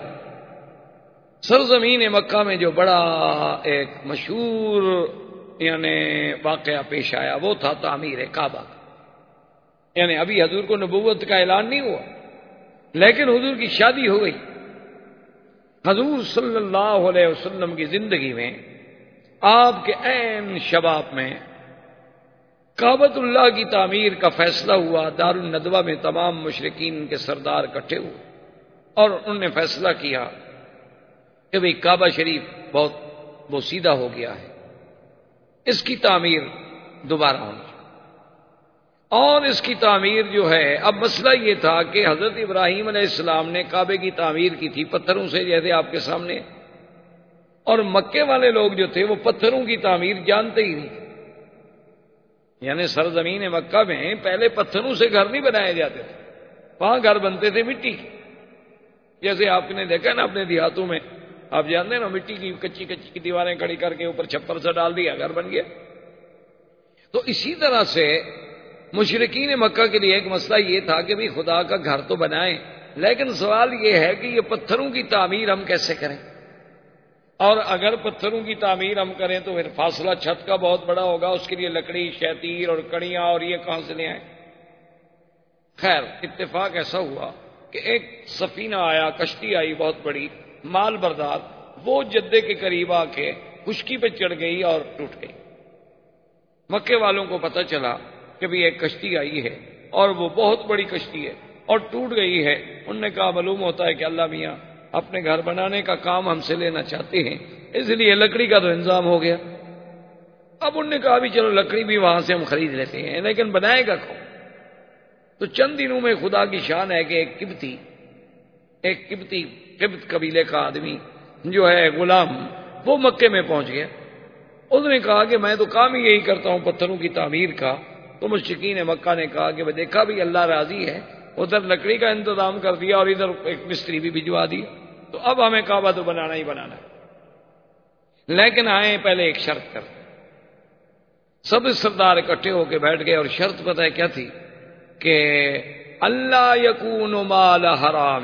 سرزمین مکہ میں جو بڑا ایک مشہور یعنی واقعہ پیش آیا وہ تھا تعمیر کعبہ۔ یعنی ابھی حضور کو نبوت کا اعلان نہیں ہوا لیکن حضور کی شادی ہو گئی۔ حضور صلی اللہ علیہ وسلم کی زندگی میں آپ کے عین شباب میں کعبۃ اللہ کی تعمیر کا فیصلہ ہوا۔ دار الندوہ میں تمام مشرکین کے سردار اکٹھے ہوئے اور انہوں نے فیصلہ کیا کہ بھئی کعبہ شریف بہت بوسیدہ ہو گیا ہے، اس کی تعمیر دوبارہ ہونی چاہیے۔ اور اس کی تعمیر جو ہے، اب مسئلہ یہ تھا کہ حضرت ابراہیم علیہ السلام نے کعبے کی تعمیر کی تھی پتھروں سے، جیسے آپ کے سامنے، اور مکے والے لوگ جو تھے وہ پتھروں کی تعمیر جانتے ہی نہیں۔ یعنی سرزمین مکہ میں پہلے پتھروں سے گھر نہیں بنائے جاتے تھے، وہاں گھر بنتے تھے مٹی کے، جیسے آپ نے دیکھا نا اپنے دیہاتوں میں، آپ جانتے ہیں نا مٹی کی کچی کچی کی دیواریں کھڑی کر کے اوپر چھپر سے ڈال دیا، گھر بن گیا۔ تو اسی طرح سے مشرکین مکہ کے لیے ایک مسئلہ یہ تھا کہ بھی خدا کا گھر تو بنائیں، لیکن سوال یہ ہے کہ یہ پتھروں کی تعمیر ہم کیسے کریں، اور اگر پتھروں کی تعمیر ہم کریں تو پھر فاصلہ چھت کا بہت بڑا ہوگا، اس کے لیے لکڑی، شیطیر اور کڑیاں اور یہ کہاں سے لے آئیں۔ خیر اتفاق ایسا ہوا کہ ایک سفینہ آیا، کشتی آئی بہت بڑی مال بردار، وہ جدے کے قریب آ کے خشکی پہ چڑھ گئی اور ٹوٹ گئی۔ مکے والوں کو پتہ چلا کہ بھی ایک کشتی آئی ہے اور وہ بہت بڑی کشتی ہے اور ٹوٹ گئی ہے۔ انہوں نے کہا معلوم ہوتا ہے کہ اللہ میاں اپنے گھر بنانے کا کام ہم سے لینا چاہتے ہیں، اس لیے لکڑی کا تو انتظام ہو گیا۔ اب انہوں نے کہا بھی چلو لکڑی بھی وہاں سے ہم خرید لیتے ہیں، لیکن بنائے گا کون؟ تو چند دنوں میں خدا کی شان ہے کہ ایک قبط قبیلے کا آدمی جو ہے غلام، وہ مکے میں پہنچ گیا۔ اس نے کہا کہ میں تو کام ہی یہی کرتا ہوں پتھروں کی تعمیر کا۔ تو مشرکین مکہ نے کہا کہ دیکھا بھی اللہ راضی ہے، ادھر لکڑی کا انتظام کر دیا اور ادھر ایک مستری بھی بھجوا دیا، تو اب ہمیں کعبہ تو بنانا ہی بنانا ہے، لیکن آئے پہلے ایک شرط کر۔ سب سردار اکٹھے ہو کے بیٹھ گئے اور شرط پتہ ہے کیا تھی کہ اللہ یکون مال حرام،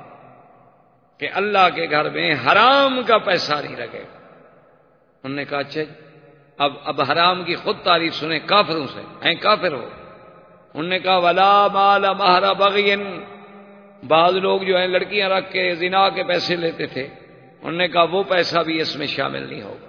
کہ اللہ کے گھر میں حرام کا پیسہ نہیں لگے۔ انہوں نے کہا اچھا اب حرام کی خود تعریف سنیں کافروں سے، ہیں کافر ہو۔ انہوں نے کہا ولا مال مہر بغی، بعض لوگ جو ہیں لڑکیاں رکھ کے زنا کے پیسے لیتے تھے، انہوں نے کہا وہ پیسہ بھی اس میں شامل نہیں ہوگا۔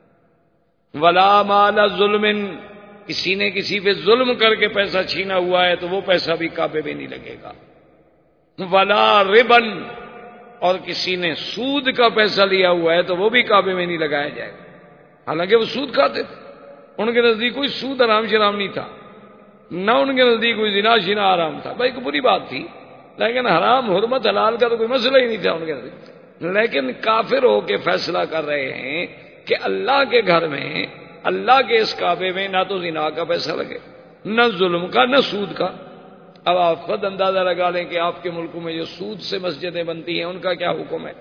ولا مال ظلم، کسی نے کسی پہ ظلم کر کے پیسہ چھینا ہوا ہے تو وہ پیسہ بھی کعبے میں نہیں لگے گا۔ ولا ربن، اور کسی نے سود کا پیسہ لیا ہوا ہے تو وہ بھی کعبے میں نہیں لگایا جائے گا، حالانکہ وہ سود کھاتے تھے، ان کے نزدیک کوئی سود حرام شرام نہیں تھا، نہ ان کے نزدیک کوئی زنا شنا حرام تھا، بھائی کوئی بری بات تھی، لیکن حرام حرمت حلال کا تو کوئی مسئلہ ہی نہیں تھا ان کے نزدیک۔ لیکن کافر ہو کے فیصلہ کر رہے ہیں کہ اللہ کے گھر میں، اللہ کے اس کعبے میں نہ تو زنا کا پیسہ لگے، نہ ظلم کا، نہ سود کا۔ اب آپ خود اندازہ لگا لیں کہ آپ کے ملکوں میں جو سود سے مسجدیں بنتی ہیں ان کا کیا حکم ہے۔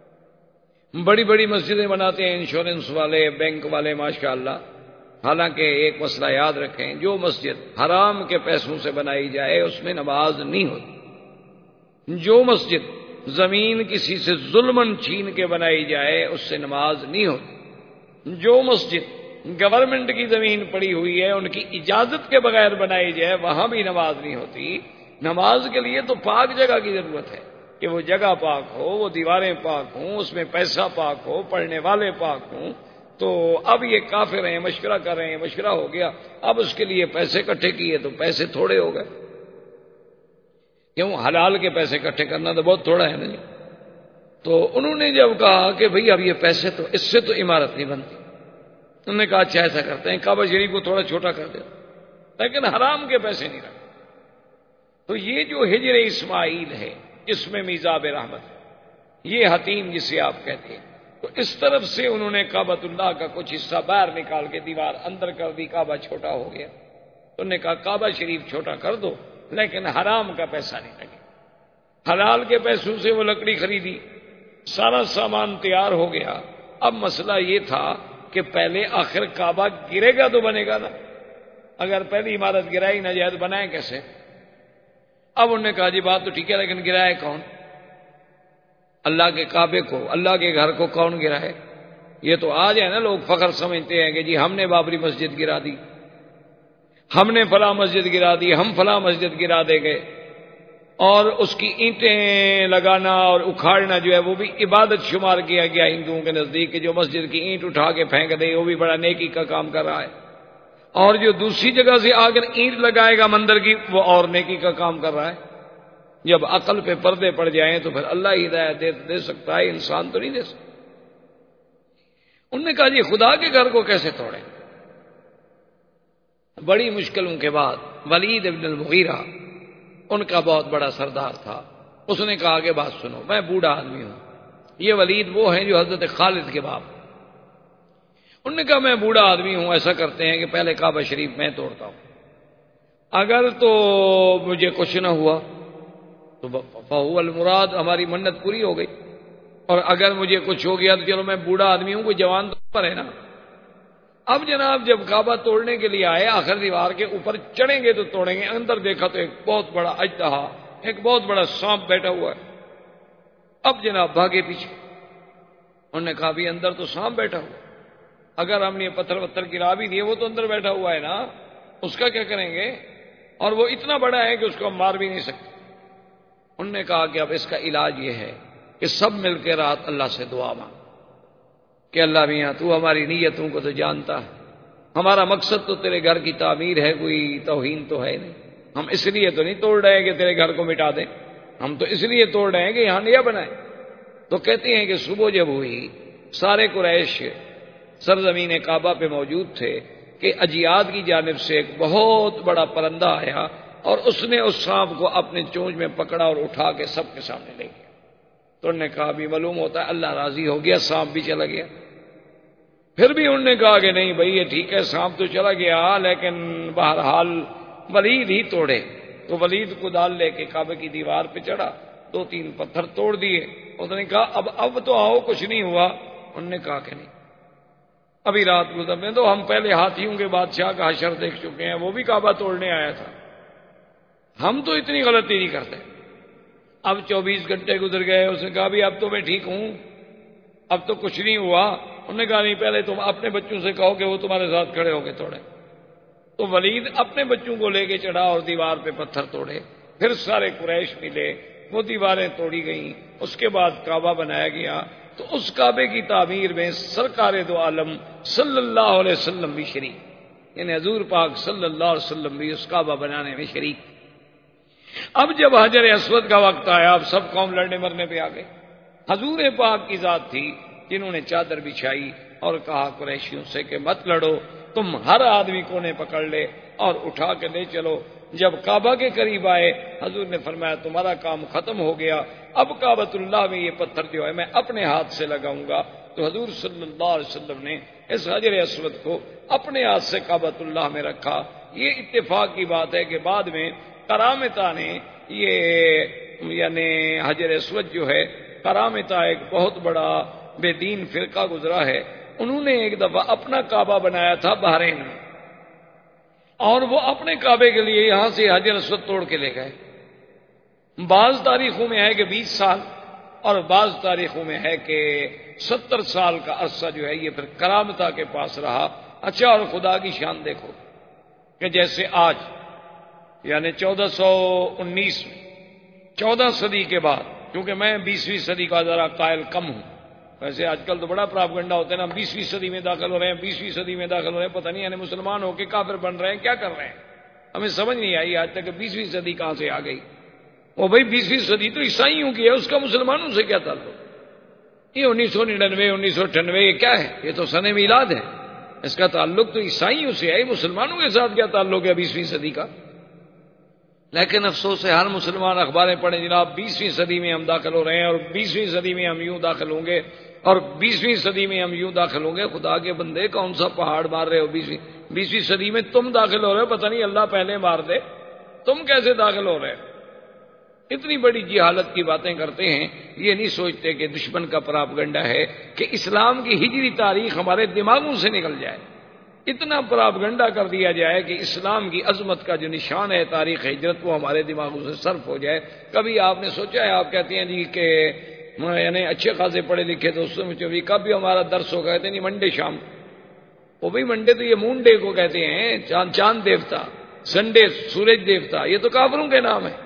بڑی بڑی مسجدیں بناتے ہیں انشورنس والے، بینک والے، ماشاءاللہ۔ حالانکہ ایک مسئلہ یاد رکھیں، جو مسجد حرام کے پیسوں سے بنائی جائے اس میں نماز نہیں ہوتی، جو مسجد زمین کسی سے ظلمن چھین کے بنائی جائے اس سے نماز نہیں ہوتی، جو مسجد گورنمنٹ کی زمین پڑی ہوئی ہے ان کی اجازت کے بغیر بنائی جائے وہاں بھی نماز نہیں ہوتی۔ نماز کے لیے تو پاک جگہ کی ضرورت ہے، کہ وہ جگہ پاک ہو، وہ دیواریں پاک ہوں، اس میں پیسہ پاک ہو، پڑھنے والے پاک ہوں، تو اب یہ کافر ہیں، مشورہ کر رہے ہیں، مشورہ ہو گیا، اب اس کے لیے پیسے اکٹھے کیے تو پیسے تھوڑے ہو گئے، کیوں حلال کے پیسے اکٹھے کرنا تو بہت تھوڑا ہے نا جی۔ تو انہوں نے جب کہا کہ بھئی اب یہ پیسے تو اس سے تو عمارت نہیں بنتی، انہوں نے کہا اچھا ایسا کرتے ہیں کعبہ شریف کو تھوڑا چھوٹا کر دیں، لیکن حرام کے پیسے نہیں رکھتے۔ تو یہ جو ہجر اسماعیل ہے اس میں میزاب رحمت ہے، یہ حتیم جسے آپ کہتے ہیں، تو اس طرف سے انہوں نے کعبۃ اللہ کا کچھ حصہ باہر نکال کے دیوار اندر کر دی، کعبہ چھوٹا ہو گیا۔ تو انہوں نے کہا کعبہ شریف چھوٹا کر دو لیکن حرام کا پیسہ نہیں لگے۔ حلال کے پیسوں سے وہ لکڑی خریدی، سارا سامان تیار ہو گیا۔ اب مسئلہ یہ تھا کہ پہلے آخر کعبہ گرے گا تو بنے گا نا، اگر پہلی عمارت گرائی نہ جائے تو بنائے کیسے؟ اب انہوں نے کہا جی بات تو ٹھیک ہے لیکن گرائے کون؟ اللہ کے کعبے کو، اللہ کے گھر کو کون گرائے؟ یہ تو آج ہے نا لوگ فخر سمجھتے ہیں کہ جی ہم نے بابری مسجد گرا دی، ہم نے فلاں مسجد گرا دی، ہم فلاں مسجد گرا دے گئے، اور اس کی اینٹیں لگانا اور اکھاڑنا جو ہے وہ بھی عبادت شمار کیا گیا ہندوؤں کے نزدیک، کہ جو مسجد کی اینٹ اٹھا کے پھینک دے وہ بھی بڑا نیکی کا کام کر رہا ہے، اور جو دوسری جگہ سے آ کر اینٹ لگائے گا مندر کی وہ اور نیکی کا کام کر رہا ہے۔ جب عقل پہ پردے پڑ جائیں تو پھر اللہ ہی ہدایت دے سکتا ہے، انسان تو نہیں دے سکتا۔ انہوں نے کہا جی خدا کے گھر کو کیسے توڑیں؟ بڑی مشکلوں کے بعد ولید ابن المغیرہ ان کا بہت بڑا سردار تھا، اس نے کہا کہ بات سنو، میں بوڑھا آدمی ہوں، یہ ولید وہ ہیں جو حضرت خالد کے باپ۔ انہوں نے کہا میں بوڑھا آدمی ہوں، ایسا کرتے ہیں کہ پہلے کعبہ شریف میں توڑتا ہوں، اگر تو مجھے کچھ نہ ہوا تو فہو المراد، ہماری منت پوری ہو گئی، اور اگر مجھے کچھ ہو گیا تو چلو میں بوڑھا آدمی ہوں، کوئی جوان تو پر ہے نا۔ اب جناب جب کعبہ توڑنے کے لیے آئے، آخر دیوار کے اوپر چڑھیں گے تو توڑیں گے، اندر دیکھا تو ایک بہت بڑا اژدہا، ایک بہت بڑا سانپ بیٹھا ہوا ہے۔ اب جناب بھاگے پیچھے، انہوں نے کہا بھی اندر تو سانپ بیٹھا ہوا، اگر ہم نے پتھر وتھر گرا بھی دیے وہ تو اندر بیٹھا ہوا ہے نا، اس کا کیا کریں گے؟ اور وہ اتنا بڑا ہے کہ اس کو ہم مار بھی نہیں سکتے۔ انہوں نے کہا کہ اب اس کا علاج یہ ہے کہ سب مل کے رات اللہ سے دعا مانگ کہ اللہ میاں تو ہماری نیتوں کو تو جانتا ہے، ہمارا مقصد تو تیرے گھر کی تعمیر ہے، کوئی توہین تو ہے نہیں، ہم اس لیے تو نہیں توڑ رہے کہ تیرے گھر کو مٹا دیں، ہم تو اس لیے توڑ رہے ہیں کہ یہاں نیا بنائے۔ تو کہتے ہیں کہ صبح جب ہوئی سارے قریش سرزمین کعبہ پہ موجود تھے کہ اجیاد کی جانب سے ایک بہت بڑا پرندہ آیا اور اس نے اس سانپ کو اپنے چونچ میں پکڑا اور اٹھا کے سب کے سامنے لے گیا۔ تو انہوں نے کہا بھی معلوم ہوتا ہے اللہ راضی ہو گیا، سانپ بھی چلا گیا۔ پھر بھی انہوں نے کہا کہ نہیں بھائی یہ ٹھیک ہے، سانپ تو چلا گیا لیکن بہرحال ولید ہی توڑے۔ تو ولید کو دال لے کے کعبے کی دیوار پہ چڑھا، 2-3 پتھر توڑ دیے۔ انہوں نے کہا اب تو آؤ، کچھ نہیں ہوا۔ انہوں نے کہا کہ نہیں، ابھی رات گزرنے تو ہم پہلے ہاتھیوں کے بادشاہ کا حشر دیکھ چکے ہیں، وہ بھی کعبہ توڑنے آیا تھا، ہم تو اتنی غلطی نہیں کرتے۔ اب 24 گھنٹے گزر گئے، اس نے کہا بھی اب تو میں ٹھیک ہوں، اب تو کچھ نہیں ہوا۔ انہوں نے کہا نہیں، پہلے تم اپنے بچوں سے کہو کہ وہ تمہارے ساتھ کھڑے ہو کے توڑے۔ تو ولید اپنے بچوں کو لے کے چڑھا اور دیوار پہ پتھر توڑے، پھر سارے قریش ملے، وہ دیواریں توڑی گئیں، اس کے بعد کعبہ بنایا گیا۔ تو اس کعبے کی تعمیر میں سرکار دو عالم صلی اللہ علیہ وسلم بھی شریک، یعنی حضور پاک صلی اللہ علیہ وسلم بھی اس کعبہ بنانے میں شریک۔ اب جب حجر اسود کا وقت آیا، اب سب قوم لڑنے مرنے پہ آ گئے۔ حضور پاک کی ذات تھی جنہوں نے چادر بچھائی اور کہا قریشیوں سے کہ مت لڑو، تم ہر آدمی کو نے پکڑ لے اور اٹھا کے لے چلو۔ جب کعبہ کے قریب آئے، حضور نے فرمایا تمہارا کام ختم ہو گیا، اب کعبۃ اللہ میں یہ پتھر جو ہے میں اپنے ہاتھ سے لگاؤں گا۔ تو حضور صلی اللہ علیہ وسلم نے اس حجر اسود کو اپنے ہاتھ سے کعبۃ اللہ میں رکھا۔ یہ اتفاق کی بات ہے کہ بعد میں کرامتا نے یہ یعنی حجر اسود جو ہے، کرامتا ایک بہت بڑا بے دین فرقہ گزرا ہے، انہوں نے ایک دفعہ اپنا کعبہ بنایا تھا بحرین میں، اور وہ اپنے کعبے کے لیے یہاں سے حجر اسود توڑ کے لے گئے۔ بعض تاریخوں میں ہے کہ 20 سال، اور بعض تاریخوں میں ہے کہ 70 سال کا عرصہ جو ہے یہ پھر کرامتا کے پاس رہا۔ اچھا، اور خدا کی شان دیکھو کہ جیسے آج یعنی 1419 میں 14 صدی کے بعد، کیونکہ میں 20ویں صدی کا ذرا قائل کم ہوں، ویسے آج کل تو بڑا پراپگنڈا ہوتا ہے نا، 20ویں صدی میں داخل ہو رہے ہیں، 20ویں صدی میں داخل ہو رہے ہیں، پتہ نہیں یعنی مسلمان ہو کے کافر بن رہے ہیں، کیا کر رہے ہیں؟ ہمیں سمجھ نہیں آئی آج تک کہ 20ویں صدی کہاں سے آ گئی۔ وہ بھائی 20ویں صدی تو عیسائیوں کی ہے، اس کا مسلمانوں سے کیا تعلق؟ یہ 1999 1998 یہ کیا ہے؟ یہ تو سن میلاد ہے، اس کا تعلق تو عیسائیوں سے ہے، مسلمانوں کے ساتھ کیا تعلق ہے 20ویں صدی کا؟ لیکن افسوس ہے ہر مسلمان اخباریں پڑھیں جناب 20ویں صدی میں ہم داخل ہو رہے ہیں، اور 20ویں صدی میں ہم یوں داخل ہوں گے، اور 20ویں صدی میں ہم یوں داخل ہوں گے۔ خدا کے بندے کون سا پہاڑ مار رہے ہو؟ 20ویں صدی میں تم داخل ہو رہے ہو، پتہ نہیں اللہ پہلے مار دے، تم کیسے داخل ہو رہے ہو؟ اتنی بڑی جہالت کی باتیں کرتے ہیں، یہ نہیں سوچتے کہ دشمن کا پراپگنڈا ہے کہ اسلام کی ہجری تاریخ ہمارے دماغوں سے نکل جائے، اتنا پراپگنڈا کر دیا جائے کہ اسلام کی عظمت کا جو نشان ہے تاریخ ہجرت وہ ہمارے دماغوں سے صرف ہو جائے۔ کبھی آپ نے سوچا ہے، آپ کہتے ہیں جی کہ یعنی اچھے خاصے پڑھے لکھے تو اس سے کب بھی ہمارا درس ہو، کہتے ہیں نہیں منڈے شام، وہ بھی منڈے تو یہ مون ڈے کو کہتے ہیں، چاند دیوتا، سنڈے سورج دیوتا، یہ تو کافروں کے نام ہے،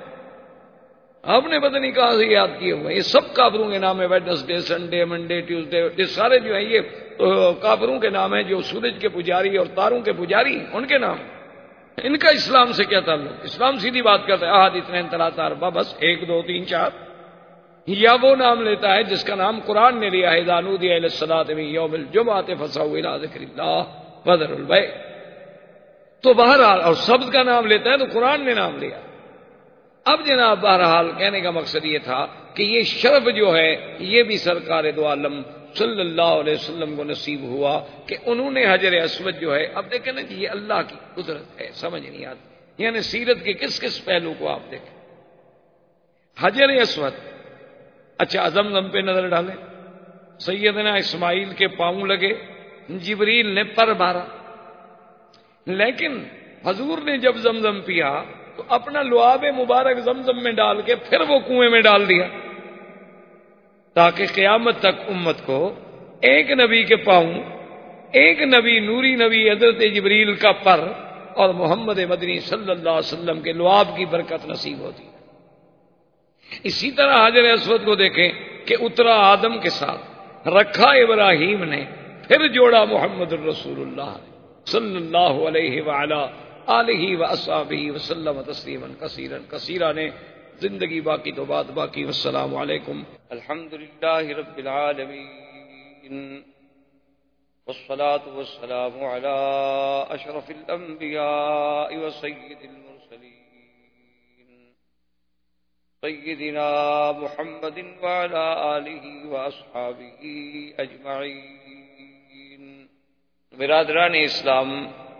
آپ نے پتہ نہیں کہاں سے یاد کیے ہوئے، یہ سب کافروں کے نام ہے، ویڈنسڈے سنڈے منڈے ٹیوزڈے، یہ سارے جو ہیں یہ کافروں کے نام ہیں، جو سورج کے پجاری اور تاروں کے پجاری ان کے نام، ان کا اسلام سے کیا تعلق؟ اسلام سیدھی بات کرتا ہے احد اثنین ثلاثہ اربعہ، بس 1 2 3 4، یا وہ نام لیتا ہے جس کا نام قرآن نے لیا ہے، اذا نودی للصلاۃ من یوم الجمعۃ فاسعوا الی ذکر اللہ وذروا البیع، تو بہرحال اور سبت کا نام لیتا ہے تو قرآن نے نام لیا۔ اب جناب بہرحال کہنے کا مقصد یہ تھا کہ یہ شرف جو ہے یہ بھی سرکار دو عالم صلی اللہ علیہ وسلم کو نصیب ہوا کہ انہوں نے حجر اسود جو ہے، اب دیکھیں نا جی یہ اللہ کی قدرت ہے، سمجھ نہیں آتی، یعنی سیرت کے کس کس پہلو کو آپ دیکھیں۔ حجر اسود، اچھا زمزم پہ نظر ڈالیں، سیدنا اسماعیل کے پاؤں لگے، جبریل نے پر مارا، لیکن حضور نے جب زمزم پیا تو اپنا لعاب مبارک زمزم میں ڈال کے پھر وہ کنویں میں ڈال دیا، تاکہ قیامت تک امت کو ایک نبی کے پاؤں، ایک نبی نوری نبی حضرت جبریل کا پر اور محمد مدنی صلی اللہ علیہ وسلم کے لعاب کی برکت نصیب ہوتی ہے۔ اسی طرح حجر اسود کو دیکھیں کہ اترا آدم کے ساتھ، رکھا ابراہیم نے، پھر جوڑا محمد الرسول اللہ صلی اللہ علیہ وعلا آلہ واصحابہ وسلم تسلیما کثیرا کثیرا نے۔ زندگی باقی تو بات باقی۔ والسلام علیکم۔ الحمدللہ رب العالمین والصلاة والسلام علی اشرف الانبیاء وسید المرسلین سیدنا محمد وعلی آلہ واصحابہ اجمعین۔ برادران اسلام،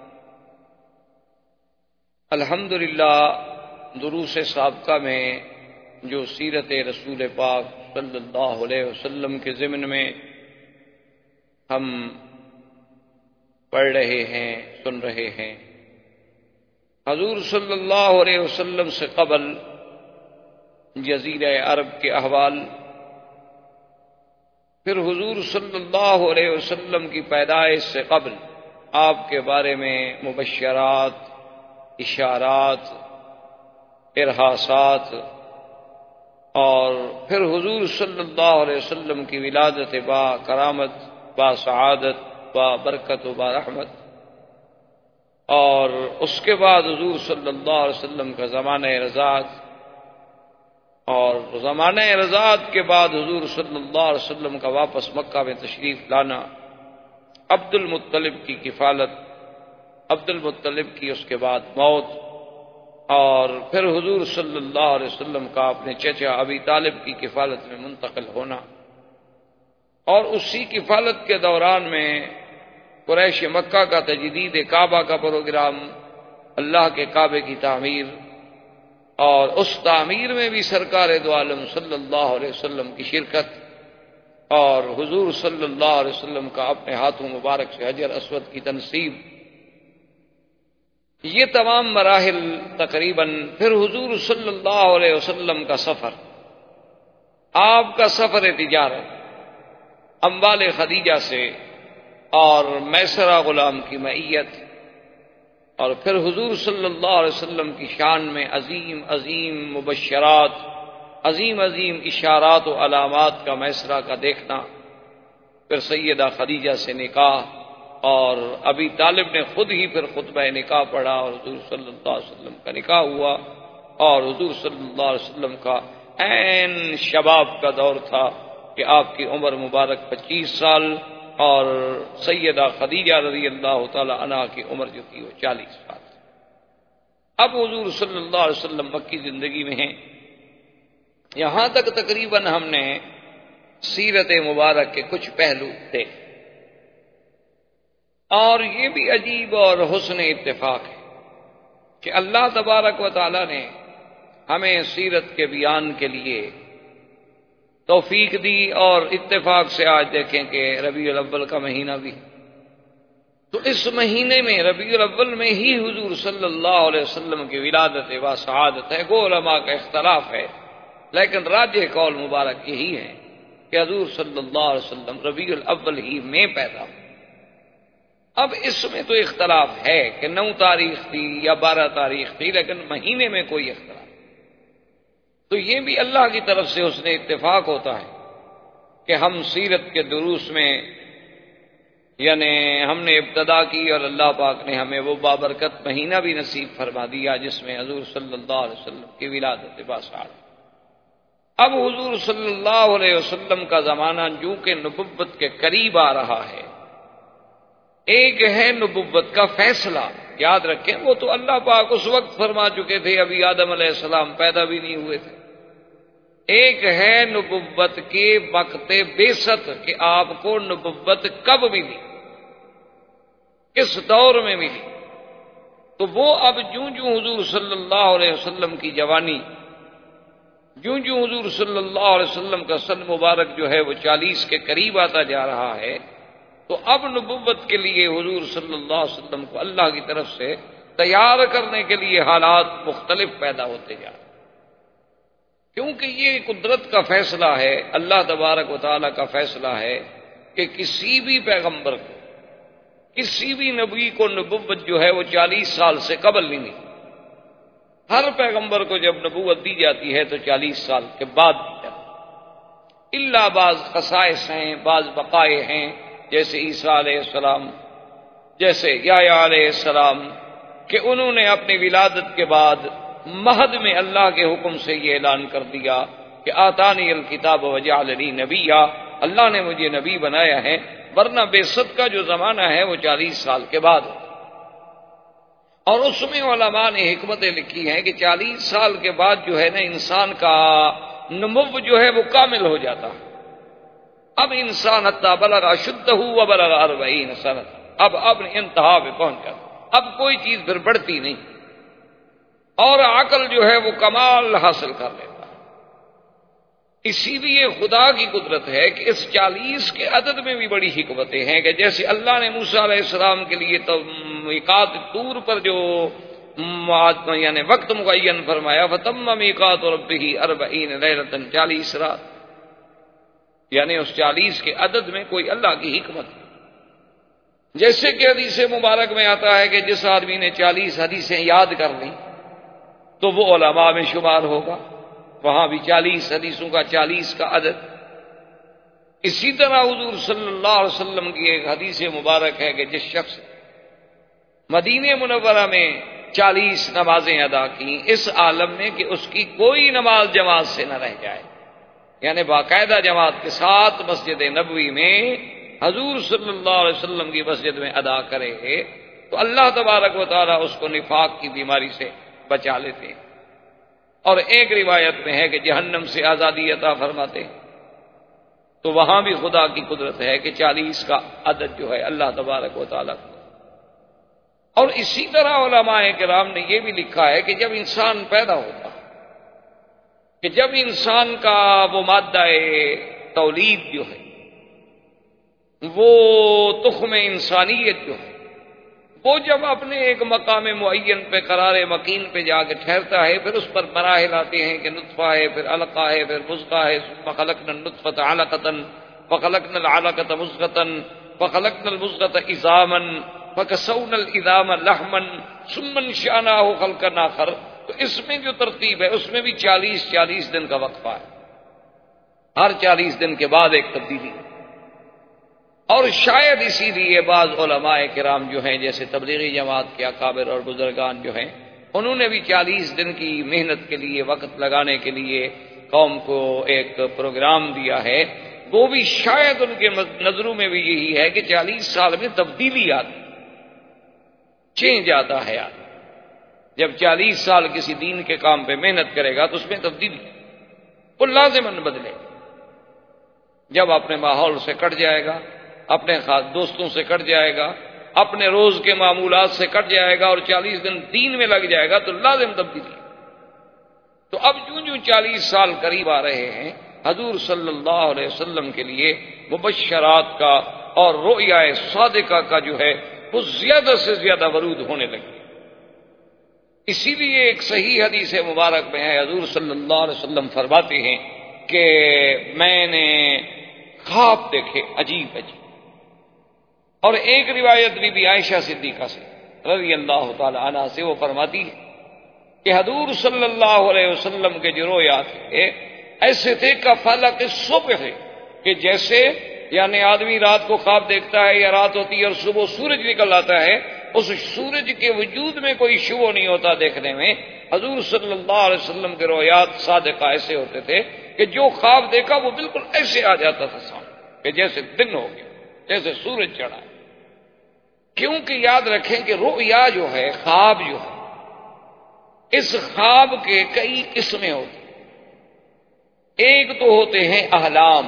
الحمدللہ دروس سابقہ میں جو سیرت رسول پاک صلی اللہ علیہ وسلم کے ضمن میں ہم پڑھ رہے ہیں، سن رہے ہیں، حضور صلی اللہ علیہ وسلم سے قبل جزیرہ عرب کے احوال، پھر حضور صلی اللہ علیہ وسلم کی پیدائش سے قبل آپ کے بارے میں مبشرات، اشارات، ارہاسات، اور پھر حضور صلی اللہ علیہ وسلم کی ولادت با کرامت، با سعادت، با برکت و با رحمت، اور اس کے بعد حضور صلی اللہ علیہ وسلم کا زمانہ رضاعت، اور زمانہ رضاعت کے بعد حضور صلی اللہ علیہ وسلم کا واپس مکہ میں تشریف لانا، عبد المطلب کی کفالت، عبد المطلب کی اس کے بعد موت، اور پھر حضور صلی اللہ علیہ وسلم کا اپنے چچا ابی طالب کی کفالت میں منتقل ہونا، اور اسی کفالت کے دوران میں قریش مکہ کا تجدید کعبہ کا پروگرام، اللہ کے کعبے کی تعمیر، اور اس تعمیر میں بھی سرکار دو عالم صلی اللہ علیہ وسلم کی شرکت، اور حضور صلی اللہ علیہ وسلم کا اپنے ہاتھوں مبارک سے حجر اسود کی تنصیب، یہ تمام مراحل تقریباً۔ پھر حضور صلی اللہ علیہ وسلم کا سفر، آپ کا سفر تجارت، اموال خدیجہ سے اور میسرہ غلام کی معیت، اور پھر حضور صلی اللہ علیہ وسلم کی شان میں عظیم عظیم مبشرات، عظیم عظیم اشارات و علامات کا میسرہ کا دیکھنا، پھر سیدہ خدیجہ سے نکاح، اور ابی طالب نے خود ہی پھر خطبہ نکاح پڑھا اور حضور صلی اللہ علیہ وسلم کا نکاح ہوا، اور حضور صلی اللہ علیہ وسلم کا عین شباب کا دور تھا کہ آپ کی عمر مبارک 25 سال اور سیدہ خدیجہ رضی اللہ تعالی عنہا کی عمر جو تھی وہ 40 سال۔ اب حضور صلی اللہ علیہ وسلم مکی زندگی میں ہیں۔ یہاں تک تقریباً ہم نے سیرت مبارک کے کچھ پہلو تھے، اور یہ بھی عجیب اور حسن اتفاق ہے کہ اللہ تبارک و تعالی نے ہمیں سیرت کے بیان کے لیے توفیق دی، اور اتفاق سے آج دیکھیں کہ ربیع الاول کا مہینہ بھی، تو اس مہینے میں ربیع الاول میں ہی حضور صلی اللہ علیہ وسلم کی ولادت و سعادت ہے۔ گو علماء کا اختلاف ہے، لیکن راجح قول مبارک یہی ہے کہ حضور صلی اللہ علیہ وسلم ربیع الاول ہی میں پیدا ہوئے۔ اب اس میں تو اختلاف ہے کہ 9 تاریخ تھی یا 12 تاریخ تھی، لیکن مہینے میں کوئی اختلاف، تو یہ بھی اللہ کی طرف سے اس نے اتفاق ہوتا ہے کہ ہم سیرت کے دروس میں یعنی ہم نے ابتدا کی، اور اللہ پاک نے ہمیں وہ بابرکت مہینہ بھی نصیب فرما دیا جس میں حضور صلی اللہ علیہ وسلم کی ولادت باسعادت۔ اب حضور صلی اللہ علیہ وسلم کا زمانہ جو کہ نبوت کے قریب آ رہا ہے، ایک ہے نبوت کا فیصلہ، یاد رکھیں وہ تو اللہ پاک اس وقت فرما چکے تھے، ابھی آدم علیہ السلام پیدا بھی نہیں ہوئے تھے۔ ایک ہے نبوت کے وقت بعثت کہ آپ کو نبوت کب ملی، کس دور میں ملی، تو وہ اب جوں جوں حضور صلی اللہ علیہ وسلم کی جوانی، جوں جوں حضور صلی اللہ علیہ وسلم کا سن مبارک جو ہے وہ 40 کے قریب آتا جا رہا ہے، تو اب نبوت کے لیے حضور صلی اللہ علیہ وسلم کو اللہ کی طرف سے تیار کرنے کے لیے حالات مختلف پیدا ہوتے جا رہے ہیں، کیونکہ یہ قدرت کا فیصلہ ہے، اللہ تبارک و تعالیٰ کا فیصلہ ہے کہ کسی بھی پیغمبر کو، کسی بھی نبی کو نبوت جو ہے وہ 40 سال سے قبل نہیں ملی۔ ہر پیغمبر کو جب نبوت دی جاتی ہے تو 40 سال کے بعد دی جاتی ہے، الا بعض خصائص ہیں، بعض بقائے ہیں، جیسے عیسیٰ علیہ السلام، جیسے یحییٰ علیہ السلام، کہ انہوں نے اپنی ولادت کے بعد مہد میں اللہ کے حکم سے یہ اعلان کر دیا کہ آتانی الکتاب وجعلنی نبیا، اللہ نے مجھے نبی بنایا ہے، ورنہ بعثت کا جو زمانہ ہے وہ 40 سال کے بعد۔ اور اس میں علماء نے حکمتیں لکھی ہیں کہ 40 سال کے بعد جو ہے نا انسان کا نمو جو ہے وہ کامل ہو جاتا ہے۔ اب انسان حتی بلغ اشدہ وبلغ 40 سنہ، اب انتہا پہ پہنچ جاتا، اب کوئی چیز پھر بڑھتی نہیں، اور عقل جو ہے وہ کمال حاصل کر لیتا ہے۔ اسی لیے خدا کی قدرت ہے کہ اس 40 کے عدد میں بھی بڑی حکمتیں ہیں، کہ جیسے اللہ نے موسیٰ علیہ السلام کے لیے تو میقات طور پر جو یعنی وقت معین فرمایا، فَتَمَّ مِيقَاتُ رَبِّهِ 40 لَيْلَةً، 40 رات، یعنی اس 40 کے عدد میں کوئی اللہ کی حکمت ہے۔ جیسے کہ حدیث مبارک میں آتا ہے کہ جس آدمی نے 40 حدیثیں یاد کر لیں تو وہ علماء میں شمار ہوگا، وہاں بھی 40 حدیثوں کا 40 کا عدد۔ اسی طرح حضور صلی اللہ علیہ وسلم کی ایک حدیث مبارک ہے کہ جس شخص مدینہ منورہ میں 40 نمازیں ادا کی اس عالم میں کہ اس کی کوئی نماز جماعت سے نہ رہ جائے، یعنی باقاعدہ جماعت کے ساتھ مسجد نبوی میں حضور صلی اللہ علیہ وسلم کی مسجد میں ادا کرے تو اللہ تبارک و تعالیٰ اس کو نفاق کی بیماری سے بچا لیتے ہیں، اور ایک روایت میں ہے کہ جہنم سے آزادی عطا فرماتے ہیں۔ تو وہاں بھی خدا کی قدرت ہے کہ 40 کا عدد جو ہے اللہ تبارک و تعالیٰ کو۔ اور اسی طرح علماء کرام نے یہ بھی لکھا ہے کہ جب انسان پیدا ہوتا ہے، کہ جب انسان کا وہ مادہ تولید جو ہے، وہ تخم انسانیت جو ہے، وہ جب اپنے ایک مقام معین پہ قرار مکین پہ جا کے ٹھہرتا ہے، پھر اس پر مراحل آتے ہیں کہ نطفہ ہے، پھر علقہ ہے، پھر مضغہ ہے، ثم خلقنا النطفة علقة فخلقنا العلقة مضغة فخلقنا المضغة عظاما فكسونا العظام لحما ثم انشأناه خلقا آخر۔ تو اس میں جو ترتیب ہے اس میں بھی 40 دن کا وقفہ ہے، ہر 40 دن کے بعد ایک تبدیلی۔ اور شاید اسی لیے بعض علماء کرام جو ہیں جیسے تبلیغی جماعت کے اکابر اور بزرگان جو ہیں انہوں نے بھی 40 دن کی محنت کے لیے وقت لگانے کے لیے قوم کو ایک پروگرام دیا ہے، وہ بھی شاید ان کے نظروں میں بھی یہی ہے کہ 40 سال میں تبدیلی آتی، چینج آتا ہے آدمی جب 40 سال کسی دین کے کام پہ محنت کرے گا تو اس میں تبدیلی وہ لازماً بدلے، جب اپنے ماحول سے کٹ جائے گا، اپنے خاص دوستوں سے کٹ جائے گا، اپنے روز کے معمولات سے کٹ جائے گا اور 40 دن دین میں لگ جائے گا تو لازم تبدیلی۔ تو اب جو 40 سال قریب آ رہے ہیں حضور صلی اللہ علیہ وسلم کے لیے مبشرات کا اور رؤیا صادقہ کا جو ہے وہ زیادہ سے زیادہ ورود ہونے لگے۔ اسی لیے ایک صحیح حدیث مبارک میں ہے حضور صلی اللہ علیہ وسلم فرماتے ہیں کہ میں نے خواب دیکھے عجیب عجیب، اور ایک روایت بھی عائشہ صدیقہ سے رضی اللہ تعالی عنہا سے وہ فرماتی ہے کہ حضور صلی اللہ علیہ وسلم کے جو رویا تھے ایسے تھے کہ فلق صبح ہے، کہ جیسے یعنی آدمی رات کو خواب دیکھتا ہے یا رات ہوتی ہے اور صبح سورج نکل آتا ہے، اس سورج کے وجود میں کوئی شبہ نہیں ہوتا دیکھنے میں۔ حضور صلی اللہ علیہ وسلم کے رویات صادقہ ایسے ہوتے تھے کہ جو خواب دیکھا وہ بالکل ایسے آ جاتا تھا سامنے کہ جیسے دن ہو گیا، جیسے سورج چڑھا ہے۔ کیونکہ یاد رکھیں کہ رؤیا جو ہے، خواب جو ہے، اس خواب کے کئی قسمیں ہوتی ہیں۔ ایک تو ہوتے ہیں احلام،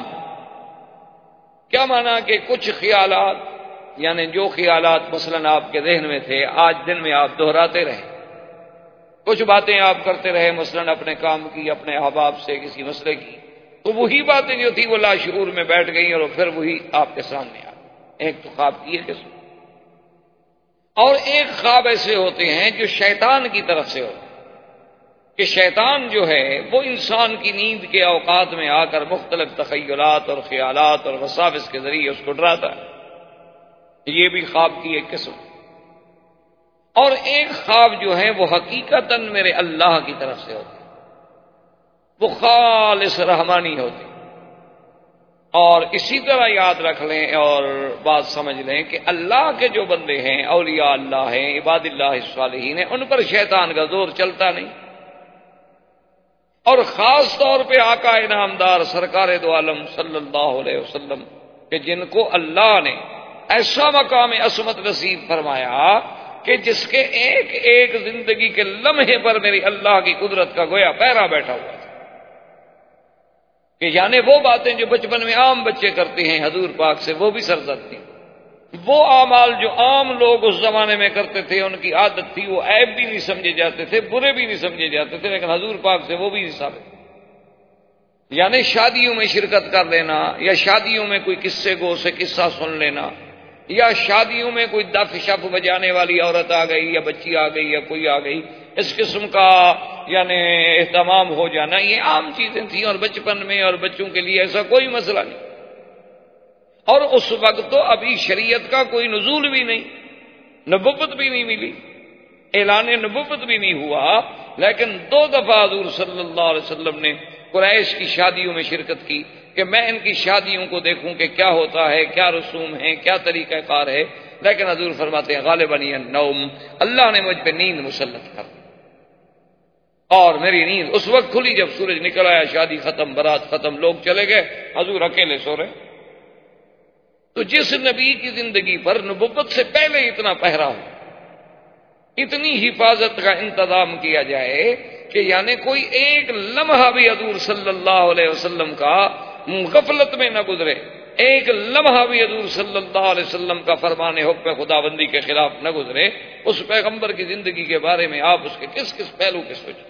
کیا مانا کہ کچھ خیالات یعنی جو خیالات مثلا آپ کے ذہن میں تھے آج دن میں آپ دہراتے رہے، کچھ باتیں آپ کرتے رہے مثلا اپنے کام کی، اپنے احباب سے کسی مسئلے کی، تو وہی باتیں جو تھی وہ لاشعور میں بیٹھ گئیں اور پھر وہی آپ کے سامنے آ گئی۔ ایک تو خواب کی ہے قسم، اور ایک خواب ایسے ہوتے ہیں جو شیطان کی طرف سے ہوتے ہیں کہ شیطان جو ہے وہ انسان کی نیند کے اوقات میں آ کر مختلف تخیلات اور خیالات اور وساوس کے ذریعے اس کو ڈراتا ہے، یہ بھی خواب کی ایک قسم۔ اور ایک خواب جو ہے وہ حقیقتاً میرے اللہ کی طرف سے ہوتے ہیں، وہ خالص رحمانی ہوتے ہیں۔ اور اسی طرح یاد رکھ لیں اور بات سمجھ لیں کہ اللہ کے جو بندے ہیں، اولیاء اللہ ہیں، عباد اللہ الصالحین ہیں، ان پر شیطان کا زور چلتا نہیں۔ اور خاص طور پہ آقا انعامدار سرکار دو عالم صلی اللہ علیہ وسلم کہ جن کو اللہ نے ایسا مقام عصمت نصیب فرمایا کہ جس کے ایک ایک زندگی کے لمحے پر میری اللہ کی قدرت کا گویا پیرا بیٹھا ہوا تھا، کہ یعنی وہ باتیں جو بچپن میں عام بچے کرتے ہیں حضور پاک سے وہ بھی سرزد تھی، وہ اعمال جو عام لوگ اس زمانے میں کرتے تھے ان کی عادت تھی، وہ عیب بھی نہیں سمجھے جاتے تھے، برے بھی نہیں سمجھے جاتے تھے، لیکن حضور پاک سے وہ بھی نہیں ثابت۔ یعنی شادیوں میں شرکت کر لینا، یا شادیوں میں کوئی قصے گو سے قصہ سن لینا، یا شادیوں میں کوئی دف شپ بجانے والی عورت آ گئی یا بچی آ گئی یا کوئی آ گئی، اس قسم کا یعنی اہتمام ہو جانا، یہ عام چیزیں تھیں اور بچپن میں اور بچوں کے لیے ایسا کوئی مسئلہ نہیں۔ اور اس وقت تو ابھی شریعت کا کوئی نزول بھی نہیں، نبوت بھی نہیں ملی، اعلان نبوت بھی نہیں ہوا، لیکن 2 دفعہ حضور صلی اللہ علیہ وسلم نے قریش کی شادیوں میں شرکت کی کہ میں ان کی شادیوں کو دیکھوں کہ کیا ہوتا ہے، کیا رسوم ہیں، کیا طریقہ کار ہے، لیکن حضور فرماتے ہیں غالباً النوم، اللہ نے مجھ پہ نیند مسلط کر دی، اور میری نیند اس وقت کھلی جب سورج نکل آیا، شادی ختم، بارات ختم، لوگ چلے گئے، حضور اکیلے سو رہے۔ تو جس نبی کی زندگی پر نبوت سے پہلے اتنا پہرا ہو، اتنی حفاظت کا انتظام کیا جائے کہ یعنی کوئی ایک لمحہ بھی حضور صلی اللہ علیہ وسلم کا غفلت میں نہ گزرے، ایک لمحہ بھی حضور صلی اللہ علیہ وسلم کا فرمان حکم خداوندی کے خلاف نہ گزرے، اس پیغمبر کی زندگی کے بارے میں آپ اس کے کس کس پہلو کے سوچیں۔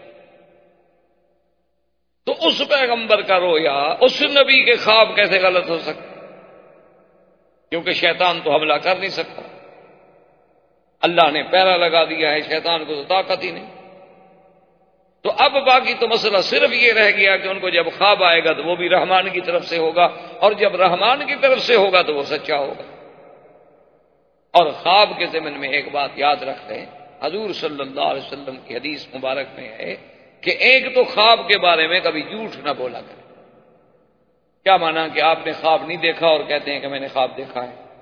تو اس پیغمبر کا رویا، اس نبی کے خواب کیسے غلط ہو سکتے؟ کیونکہ شیطان تو حملہ کر نہیں سکتا، اللہ نے پیرا لگا دیا ہے، شیطان کو تو طاقت ہی نہیں۔ تو اب باقی تو مسئلہ صرف یہ رہ گیا کہ ان کو جب خواب آئے گا تو وہ بھی رحمان کی طرف سے ہوگا، اور جب رحمان کی طرف سے ہوگا تو وہ سچا ہوگا۔ اور خواب کے ضمن میں ایک بات یاد رکھ لیں، حضور صلی اللہ علیہ وسلم کی حدیث مبارک میں ہے کہ ایک تو خواب کے بارے میں کبھی جھوٹ نہ بولا کرے۔ کیا مانا کہ آپ نے خواب نہیں دیکھا اور کہتے ہیں کہ میں نے خواب دیکھا ہے؟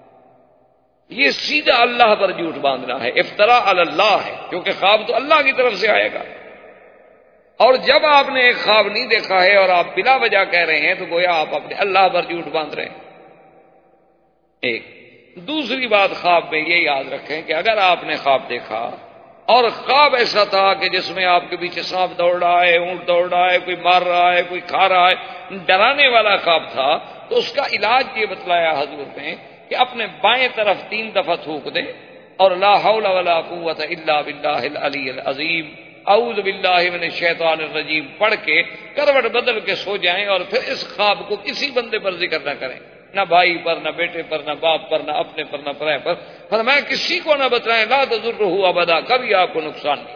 یہ سیدھا اللہ پر جھوٹ باندھنا ہے، افتراء علی اللہ ہے، کیونکہ خواب تو اللہ کی طرف سے آئے گا۔ اور جب آپ نے ایک خواب نہیں دیکھا ہے اور آپ بلا وجہ کہہ رہے ہیں تو گویا آپ اپنے اللہ پر جھوٹ باندھ رہے ہیں۔ ایک دوسری بات خواب میں یہ یاد رکھیں کہ اگر آپ نے خواب دیکھا اور خواب ایسا تھا کہ جس میں آپ کے پیچھے سانپ دوڑ رہا ہے، اونٹ دوڑ رہا ہے، کوئی مار رہا ہے، کوئی کھا رہا ہے، ڈرانے والا خواب تھا، تو اس کا علاج یہ بتلایا حضور نے کہ اپنے بائیں طرف 3 دفعہ تھوک دیں اور لا حول ولا قوت الا باللہ العلی العظیم، اعوذ باللہ من الشیطان الرجیم پڑھ کے کروٹ بدل کے سو جائیں، اور پھر اس خواب کو کسی بندے پر ذکر نہ کریں، نہ بھائی پر، نہ بیٹے پر، نہ باپ پر، نہ اپنے پر، نہ پرائے پر، فرمایا کسی کو نہ بتائیں، لا تضرہ ابدا، کبھی آپ کو نقصان نہیں۔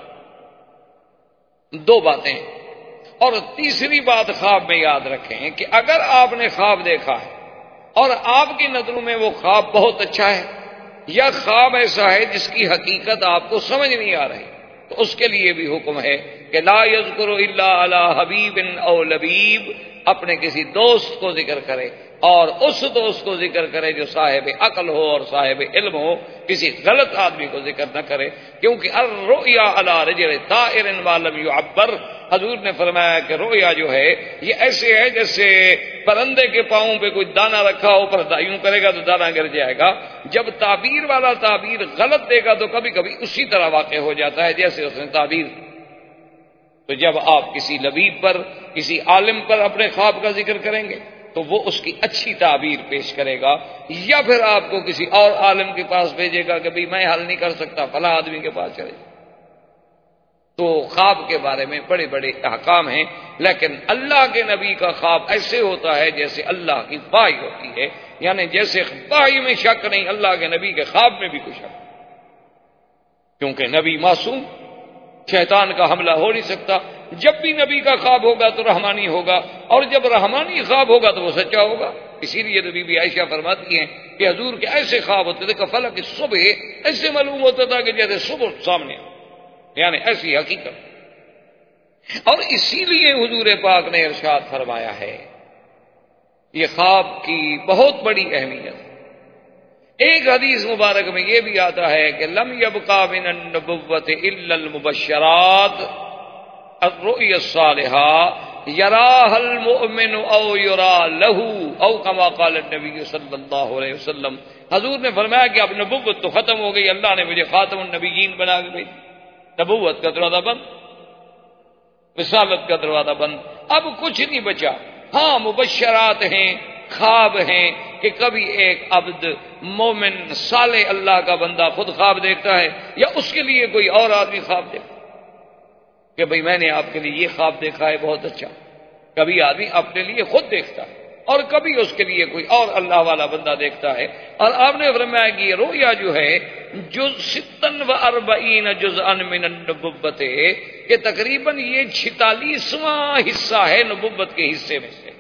2 باتیں۔ اور تیسری بات خواب میں یاد رکھیں کہ اگر آپ نے خواب دیکھا ہے اور آپ کی نظروں میں وہ خواب بہت اچھا ہے، یا خواب ایسا ہے جس کی حقیقت آپ کو سمجھ نہیں آ رہی، تو اس کے لیے بھی حکم ہے کہ لا یذکر الا علی حبیب او لبیب، اپنے کسی دوست کو ذکر کرے اور اس دوست کو ذکر کرے جو صاحب عقل ہو اور صاحب علم ہو، کسی غلط آدمی کو ذکر نہ کرے، کیونکہ الرؤیا علی رجل طائر ما لم يعبر، حضور نے فرمایا کہ رؤیا جو ہے یہ ایسے ہے جیسے پرندے کے پاؤں پہ کوئی دانہ رکھا ہو، پر یوں کرے گا تو دانہ گر جائے گا، جب تعبیر والا تعبیر غلط دے گا تو کبھی کبھی اسی طرح واقع ہو جاتا ہے جیسے اس نے تعبیر۔ تو جب آپ کسی لبیب پر، کسی عالم پر اپنے خواب کا ذکر کریں گے تو وہ اس کی اچھی تعبیر پیش کرے گا، یا پھر آپ کو کسی اور عالم کے پاس بھیجے گا کہ بھئی میں حل نہیں کر سکتا، فلاں آدمی کے پاس چلے۔ تو خواب کے بارے میں بڑے بڑے احکام ہیں، لیکن اللہ کے نبی کا خواب ایسے ہوتا ہے جیسے اللہ کی وحی ہوتی ہے، یعنی جیسے وحی میں شک نہیں، اللہ کے نبی کے خواب میں بھی کوئی شک، کیونکہ نبی معصوم، شیطان کا حملہ ہو نہیں سکتا۔ جب بھی نبی کا خواب ہوگا تو رحمانی ہوگا، اور جب رحمانی خواب ہوگا تو وہ سچا ہوگا۔ اسی لیے تو بی بی عائشہ فرماتی ہیں کہ حضور کے ایسے خواب ہوتے تھے کہ فلک صبح ایسے معلوم ہوتا تھا کہ جیسے صبح سامنے، یعنی ایسی حقیقت۔ اور اسی لیے حضور پاک نے ارشاد فرمایا ہے، یہ خواب کی بہت بڑی اہمیت۔ ایک حدیث مبارک میں یہ بھی آتا ہے کہ لم یبقى من النبوۃ الا المبشرات الرؤیا الصالحہ یراها المؤمن او یرا له او كما قال النبی صلی اللہ علیہ وسلم، حضور نے فرمایا کہ اب نبوت تو ختم ہو گئی، اللہ نے مجھے خاتم النبیین بنا کے بھیجا، نبوت کا دروازہ بند، رسالت کا دروازہ بند، اب کچھ نہیں بچا۔ ہاں مبشرات ہیں، خواب ہیں کہ کبھی ایک عبد مومن صالح اللہ کا بندہ خود خواب دیکھتا ہے، یا اس کے لیے کوئی اور آدمی خواب دیکھتا ہے کہ بھئی میں نے آپ کے لیے یہ خواب دیکھا ہے بہت اچھا۔ کبھی آدمی اپنے لیے خود دیکھتا ہے اور کبھی اس کے لیے کوئی اور اللہ والا بندہ دیکھتا ہے۔ اور آپ نے فرمایا کہ یہ رؤیا جو ہے جز 46 جزءا من النبوت، کہ تقریباً یہ 46واں حصہ ہے نبوت کے حصے میں سے،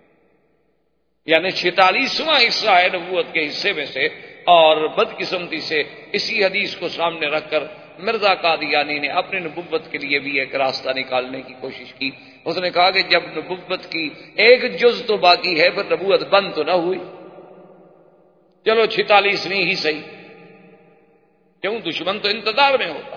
یعنی 46واں حصہ ہے نبوت کے حصے میں سے۔ اور بدقسمتی سے اسی حدیث کو سامنے رکھ کر مرزا قادیانی نے اپنے نبوت کے لیے بھی ایک راستہ نکالنے کی کوشش کی۔ اس نے کہا کہ جب نبوت کی ایک جز تو باقی ہے، پھر نبوت بند تو نہ ہوئی، چلو 46ویں ہی صحیح، کیوں؟ دشمن تو انتظار میں ہوتا،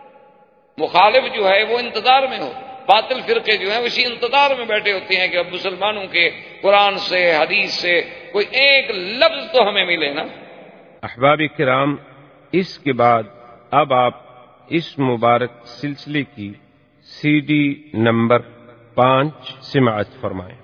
مخالف جو ہے وہ انتظار میں ہوتا، باطل فرقے جو ہیں اسی انتظار میں بیٹھے ہوتے ہیں کہ اب مسلمانوں کے قرآن سے، حدیث سے کوئی ایک لفظ تو ہمیں ملے نا۔ احباب کرام، اس کے بعد اب آپ اس مبارک سلسلے کی CD نمبر 5 سماعت فرمائیں۔